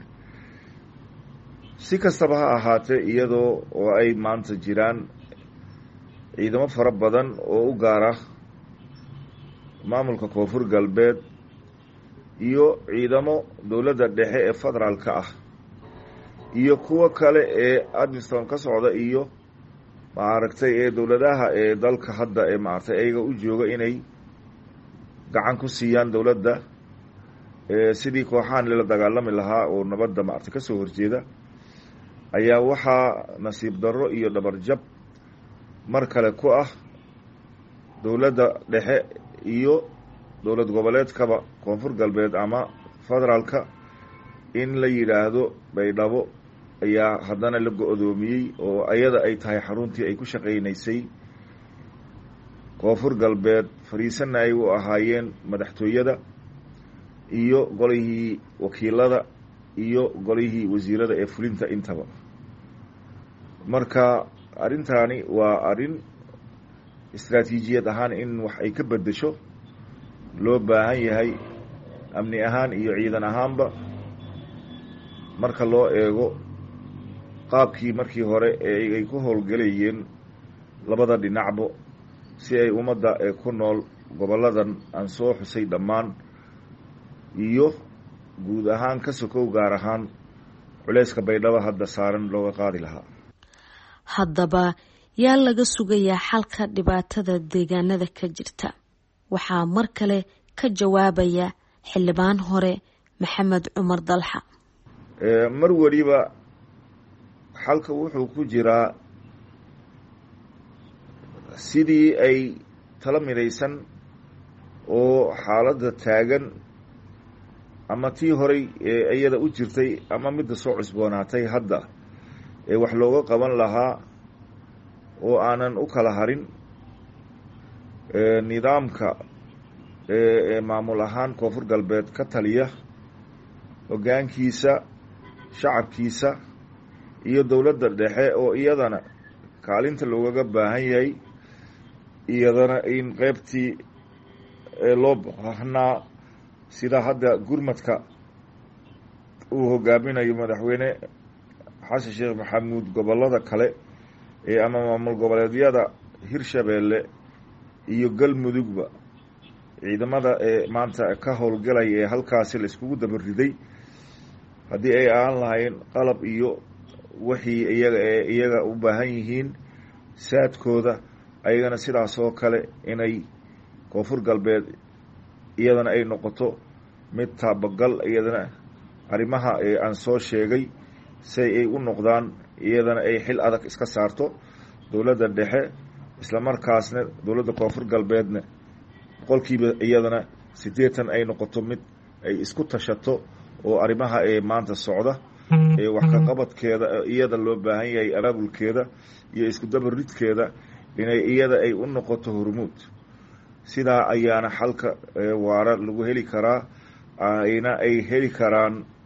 si kastaba ha ahaatee, iyadoo oo ay maanta jiraan ciidamo fara badan oo u gaara maamulka koonfur galbeed iyo ciidamo dowladda dhexe ee federaalka ah iyo kuwo kale ee admiston ka socda iyo maaragtay ee dowladaha ee dalka hadda ee maaragtay ayaga u jooga inay gacan ku siiyaan dowladda sidii kooxahan lala dagaalami lahaa oo nabadda maaragtay kasoo horjeeda, ayaa waxaa nasiib darro iyo dhabarjab mar kale ku ah dowladda dhexe iyo dowlad goboleedkaba koonfur galbeed ama federaalka in la yidhaahdo baydhabo ayaa haddana la go-doomiyey oo ayada ay tahay xaruntii ay ku shaqaynaysay koonfur galbeed, fariisanna ay u ahaayeen madaxtooyada iyo golihii wakiilada iyo golihii wasiirada ee fulinta intaba. marka arrintaani waa arrin istaraatiijiyad ahaan in wax ay ka beddesho loo baahan yahay, amni ahaan iyo ciidan ahaanba, marka loo eego qaabkii markii hore ay ku howlgelayeen labada dhinacbo si ay ummadda ku nool gobolladan aan soo xusay dhammaan iyo guud ahaan ka sokow gaar ahaan culeyska baydhabo hadda saaran looga qaadi lahaa. haddaba yaa laga sugayaa xalka dhibaatada deegaanada ka jirta? waxaa mar kale ka jawaabaya xildhibaan hore maxamed cumar dalxa. mar weliba xalka wuxuu ku jiraa sidii ay tala midaysan oo xaaladda taagan ama tii horay iyada u jirtay ama midda soo cusboonaatay hadda ee wax looga qaban lahaa oo aanan u kala harin nidaamka maamul ahaan koonfur galbeed ka taliya, hoggaankiisa, shacabkiisa iyo dowladda dhexe oo iyadana kaalinta loogaga baahan yahay, iyadana in qeybtii loo baahnaa sida hadda gurmadka uu hogaaminayo madaxweyne xasan sheekh maxamuud gobollada kale ama maamul goboleedyada hirshabeelle iyo galmudugba ciidamada maanta ka howlgalaya ee halkaasi la iskugu dabariday, haddii ay aan lahayn qalab iyo wixii iyaga u baahan yihiin saadkooda, ayagana sidaas oo kale inay koonfur galbeed iyadana ay noqoto mid taabagal iyadana arrimaha aan soo sheegay si ay u noqdaan, iyadana ay xil adag iska saarto dowladda dhexe, isla markaasna dowladda koonfur galbeedna boqolkiiba iyadana 80 ay noqoto mid ay isku tashato oo arrimaha maanta socda wax ka qabadkeeda iyada loo baahan yahay, abaabulkeeda iyo isku dabaridkeeda inay iyada ay u noqoto hormuud. sidaa ayaana xalka waara lagu heli karaa, ayna ay heli karaan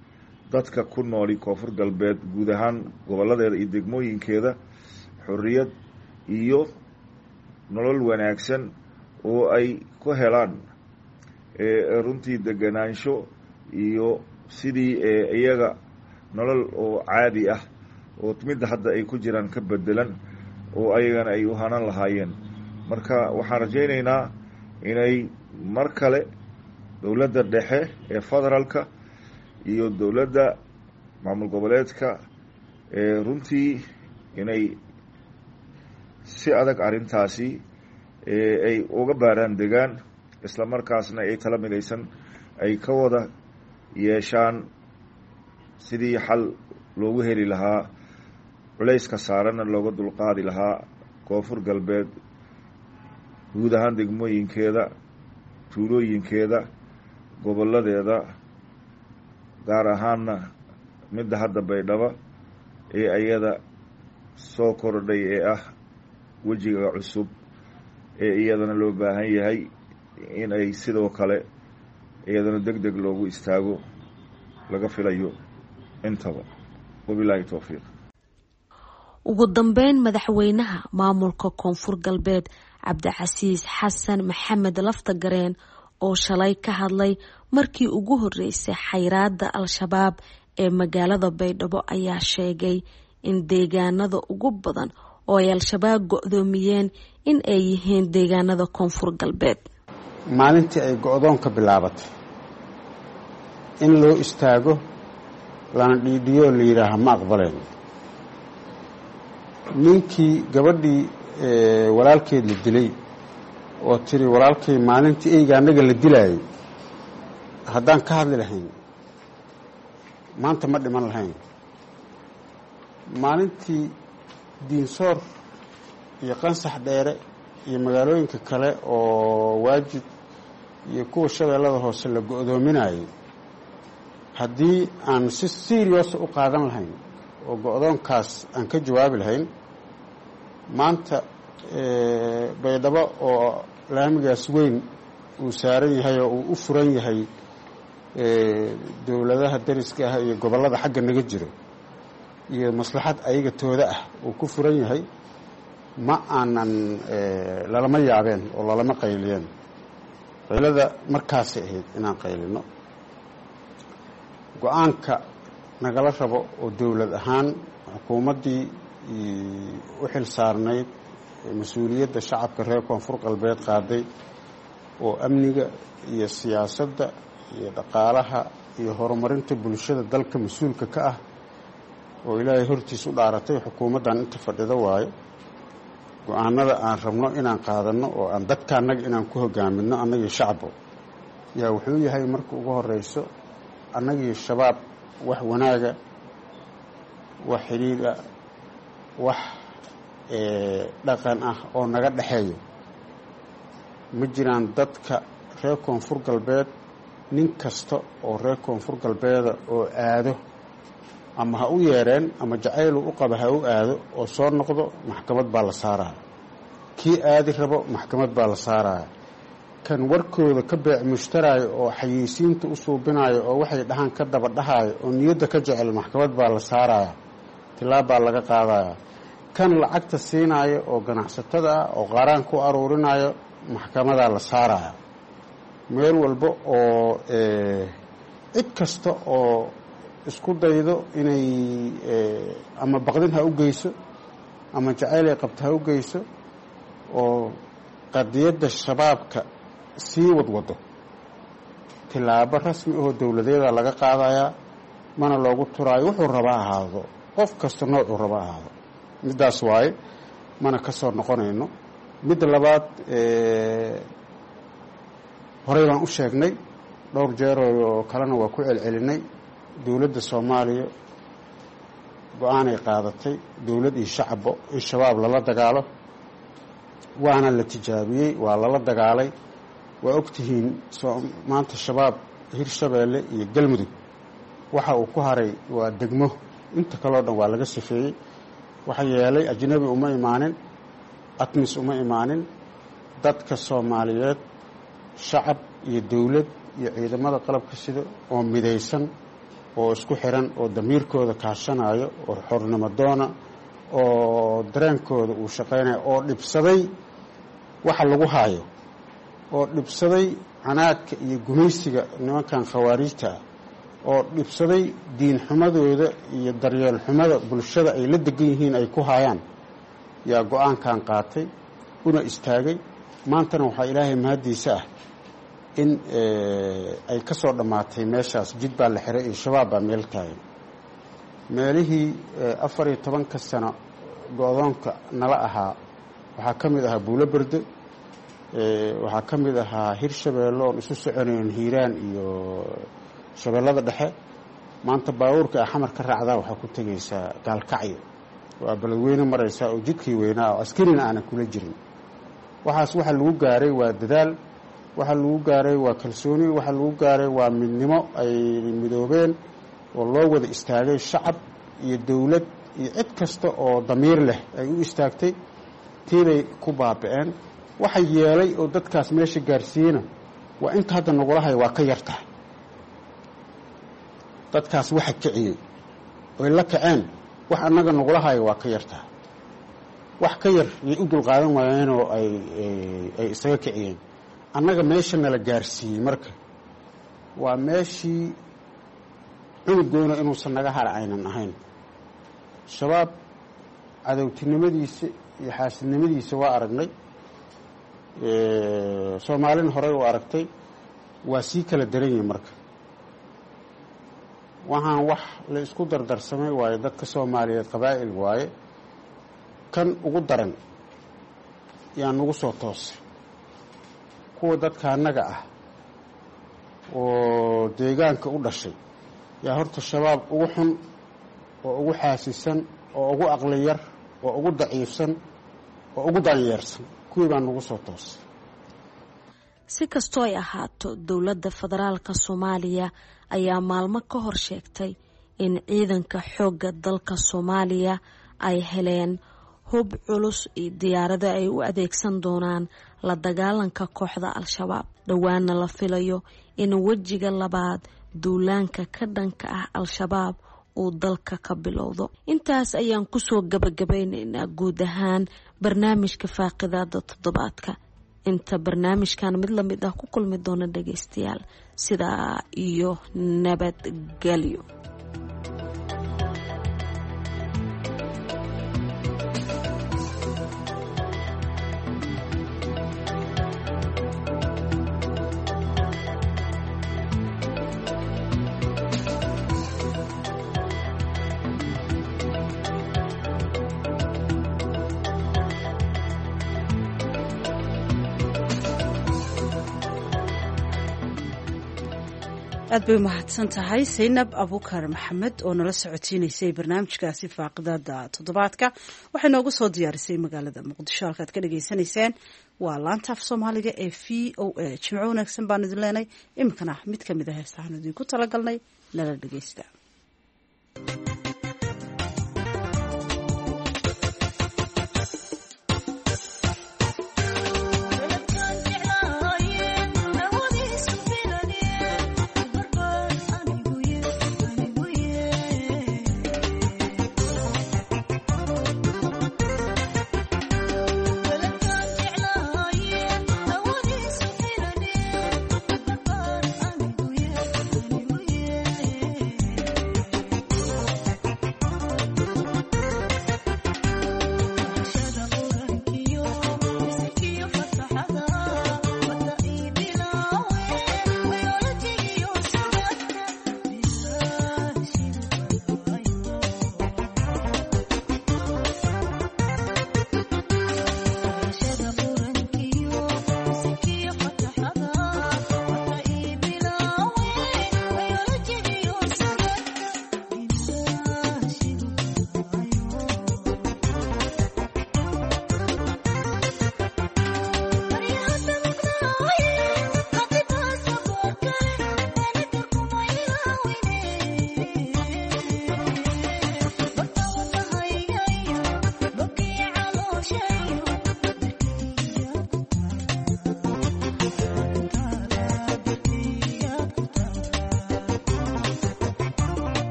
dadka ku nooli koonfur galbeed guud ahaan goboladeeda iyo degmooyinkeeda xorriyad iyo nolol wanaagsan oo ay ku helaan runtii deganaansho iyo sidii iyaga nolol oo caadi ah oo midda hadda ay ku jiraan ka bedelan oo ayagana ay u hanan lahaayeen. marka waxaan rajaynaynaa inay mar kale dowladda dhexe ee federaalka iyo dowladda maamul goboleedka runtii inay si adag arrintaasi ay uga baaraan degaan, isla markaasna ay tala midaysan ay ka wada yeeshaan sidii xal loogu heli lahaa culayska saaranna looga dulqaadi lahaa koonfur galbeed guud ahaan degmooyinkeeda, tuulooyinkeeda, goboladeeda, gaar ahaanna midda hadda baydhabo ee ayada soo kordhay ee ah wejiga cusub ee iyadana loo baahan yahay in ay sidoo kale iyadana deg deg loogu istaago laga filayo intaba. wabilaahi towfiiq. ugu dambeyn madaxweynaha maamulka koonfur galbeed cabdicasiis xasan maxamed laftagareen oo shalay ka hadlay markii ugu horeysay xayraada al-shabaab ee magaalada baydhabo ayaa sheegay in deegaanada ugu badan oo ay al-shabaab go-doomiyeen in ay yihiin deegaanada koonfur galbeed. maalintii ay go-doonka bilaabatay in loo istaago lana dhiidhiyo la yidhaaha ma aqbaleen. ninkii gabadhii walaalkeed la dilay oo tiri walaalkay maalintii eyga annaga la dilaayay haddaan ka hadli lahayn maanta ma dhiman lahayn. maalintii diinsoor iyo qansax dheere iyo magaalooyinka kale oo waajid iyo kuwa shabeellada hoose la go-doominayay haddii aan si serious u qaadan lahayn oo go-doonkaas aan ka jawaabi lahayn maanta baydhabo oo laamigaas weyn uu saaran yahay oo uu u furan yahay dowladaha dariska ah iyo gobollada xagga naga jiro iyo maslaxad ayaga tooda ah uu ku furan yahay ma aanan lalama yaabeen oo lalama qayliyeen. qaylada markaasay ahayd inaan qaylino. go-aanka nagala rabo oo dowlad ahaan xukuumaddii u xil saarnayd mas-uuliyadda shacabka reer koonfur galbeed qaaday oo amniga iyo siyaasadda iyo dhaqaalaha iyo horumarinta bulshada dalka mas-uulka ka ah oo ilaahay hortiis u dhaaratay xukuumaddan inta fadhida waayo. go-aanada aan rabno inaan qaadanno oo aan dadka annaga inaan ku hogaaminno annagii shacbo yaa wuxuu yahay marka ugu horeyso annagii shabaab wax wanaaga, wax xidhiidha, wax dhaqan ah oo naga dhexeeyo ma jiraan. dadka reer koonfur galbeed nin kasta oo reer koonfur galbeeda oo aado ama ha u yeereen ama jacaylu u qaba ha u aado oo soo noqdo maxkamad baa la saaraya. kii aadi rabo maxkamad baa la saaraya. kan warkooda ka beec mushtaraayo oo xayeysiinta u suubinayo oo waxay dhahaan ka daba dhahayo oo niyadda ka jecel maxkamad baa la saaraya, tilaab baa laga qaadaya. kan lacagta siinayo oo ganacsatada ah oo qaaraan ku aruurinayo maxkamadaa la saaraya. meel walba oo cid kasta oo isku daydo inay ama baqdin ha u geyso ama jacayl ay qabto ha u geyso oo qadiyadda shabaabka sii wadwado tilaabo rasmi ahoo dowladeeda laga qaadayaa, mana loogu turaayo wuxuu raba ahaado, qof kasta noocuu raba ahaado. middaas waaye mana ka soo noqonayno. midda labaad horey baan u sheegnay dhowr jeer oo kalena waa ku celcelinay dowladda soomaaliya go-aanay qaadatay dowlad iyo shacabo in shabaab lala dagaalo, waana la tijaabiyey, waa lala dagaalay. waa ogtihiin maanta shabaab hirshabeelle iyo galmudug waxa uu ku haray waa degmo, inta kaleo dhan waa laga safeeyey. waxa yeelay ajnabi uma imaanin, atmis uma imaanin. dadka soomaaliyeed shacab iyo dowlad iyo ciidamada qalabka sida oo midaysan oo isku xiran oo damiirkooda kaashanayo oo xornimo doona oo dareenkooda uu shaqaynayo oo dhibsaday waxa lagu haayo oo dhibsaday canaadka iyo gumaysiga nimankan khawaariijta ah oo dhibsaday diin xumadooda iyo daryeel xumada bulshada ay la degan yihiin ay ku hayaan yaa go-aankan qaatay una istaagay maantana waxaa ilaahay mahadiisa ah in ay ka soo dhammaatay meeshaas jid baa la xiray iyo shabaab baa meel taagan meelihii 14 sano go-doonka nala ahaa waxaa ka mid ahaa buulo berde waxaa ka mid ahaa hirshabeelle oon isu soconayn hiiraan iyo shabeellada dhexe maanta baabuurka xamar ka raacdaa waxaa ku tegaysaa gaalkacyo waa beledweyne maraysaa oo jidkii weynaa oo askarina aanan kula jirin waxaas waxa lagu gaaray waa dadaal waxa lagu gaaray waa kalsooni waxa lagu gaaray waa midnimo ay midoobeen oo loo wada istaagay shacab iyo dawlad iyo cid kasta oo damiir leh ay u istaagtay tiibay ku baaba'een waxa yeelay oo dadkaas meesha gaarsiiyena waa inta hadda nagula hayo waa ka yartahay dadkaas waxa kiciyey oy la kaceen wax annaga nagula hayo waa ka yartahay wax ka yar yay u dulqaadan waayeenoo ay isaga kiciyeen annaga meesha nala gaarsiiyey marka waa meeshii cunugoona inuusan naga hara aynan ahayn shabaab cadowtinimadiisa iyo xaasidnimadiisa waa aragnay soomaalina horey u aragtay waa sii kala daran yihin marka waxaan wax la isku dardarsamay waaye dadka soomaaliyeed qabaa'il waaye kan ugu daran yaa nagu soo toosay kuwa dadka annaga ah oo deegaanka u dhashay yaa horta shabaab ugu xun oo ugu xaasisan oo ugu aqli yar oo ugu daciifsan oo ugu danyeersan kuwii baa nagu soo toosay si kastoo ay ahaato dowladda federaalka soomaaliya ayaa maalmo ka hor sheegtay in ciidanka xoogga dalka soomaaliya ay heleen hub culus iyo diyaarado ay u adeegsan doonaan la dagaalanka kooxda al-shabaab dhowaana la filayo in wejiga labaad duulaanka ka dhanka ah al-shabaab uu dalka ka bilowdo intaas ayaan kusoo gabagabaynaynaa guud ahaan barnaamijka faaqidaada toddobaadka inta barnaamijkan mid lamid ah ku kulmi doona dhagaystayaal sidaa iyo nabadgelyo aad bay umahadsan tahay saynab abukar maxamed oo nala socotiinaysay barnaamijkaasi faaqidaada toddobaadka waxay noogu soo diyaarisay magaalada muqdisho halkaad ka dhagaysanayseen waa laanta af soomaaliga ee v o a jimco wanaagsan baan idin leenay iminkana mid ka mid a heestahaan idinku talagalnay nala dhagaysta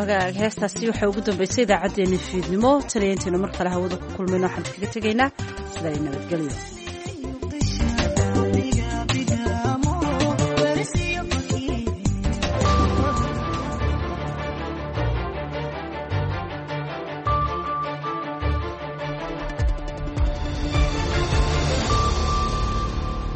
hagaag heestaasi waxaa ugu dambaysay idaacaddeenna fiidnimo taliya intaynu mar kale hawada ku kulmayno waxaan kaga tegaynaa sidaa nabadgelyo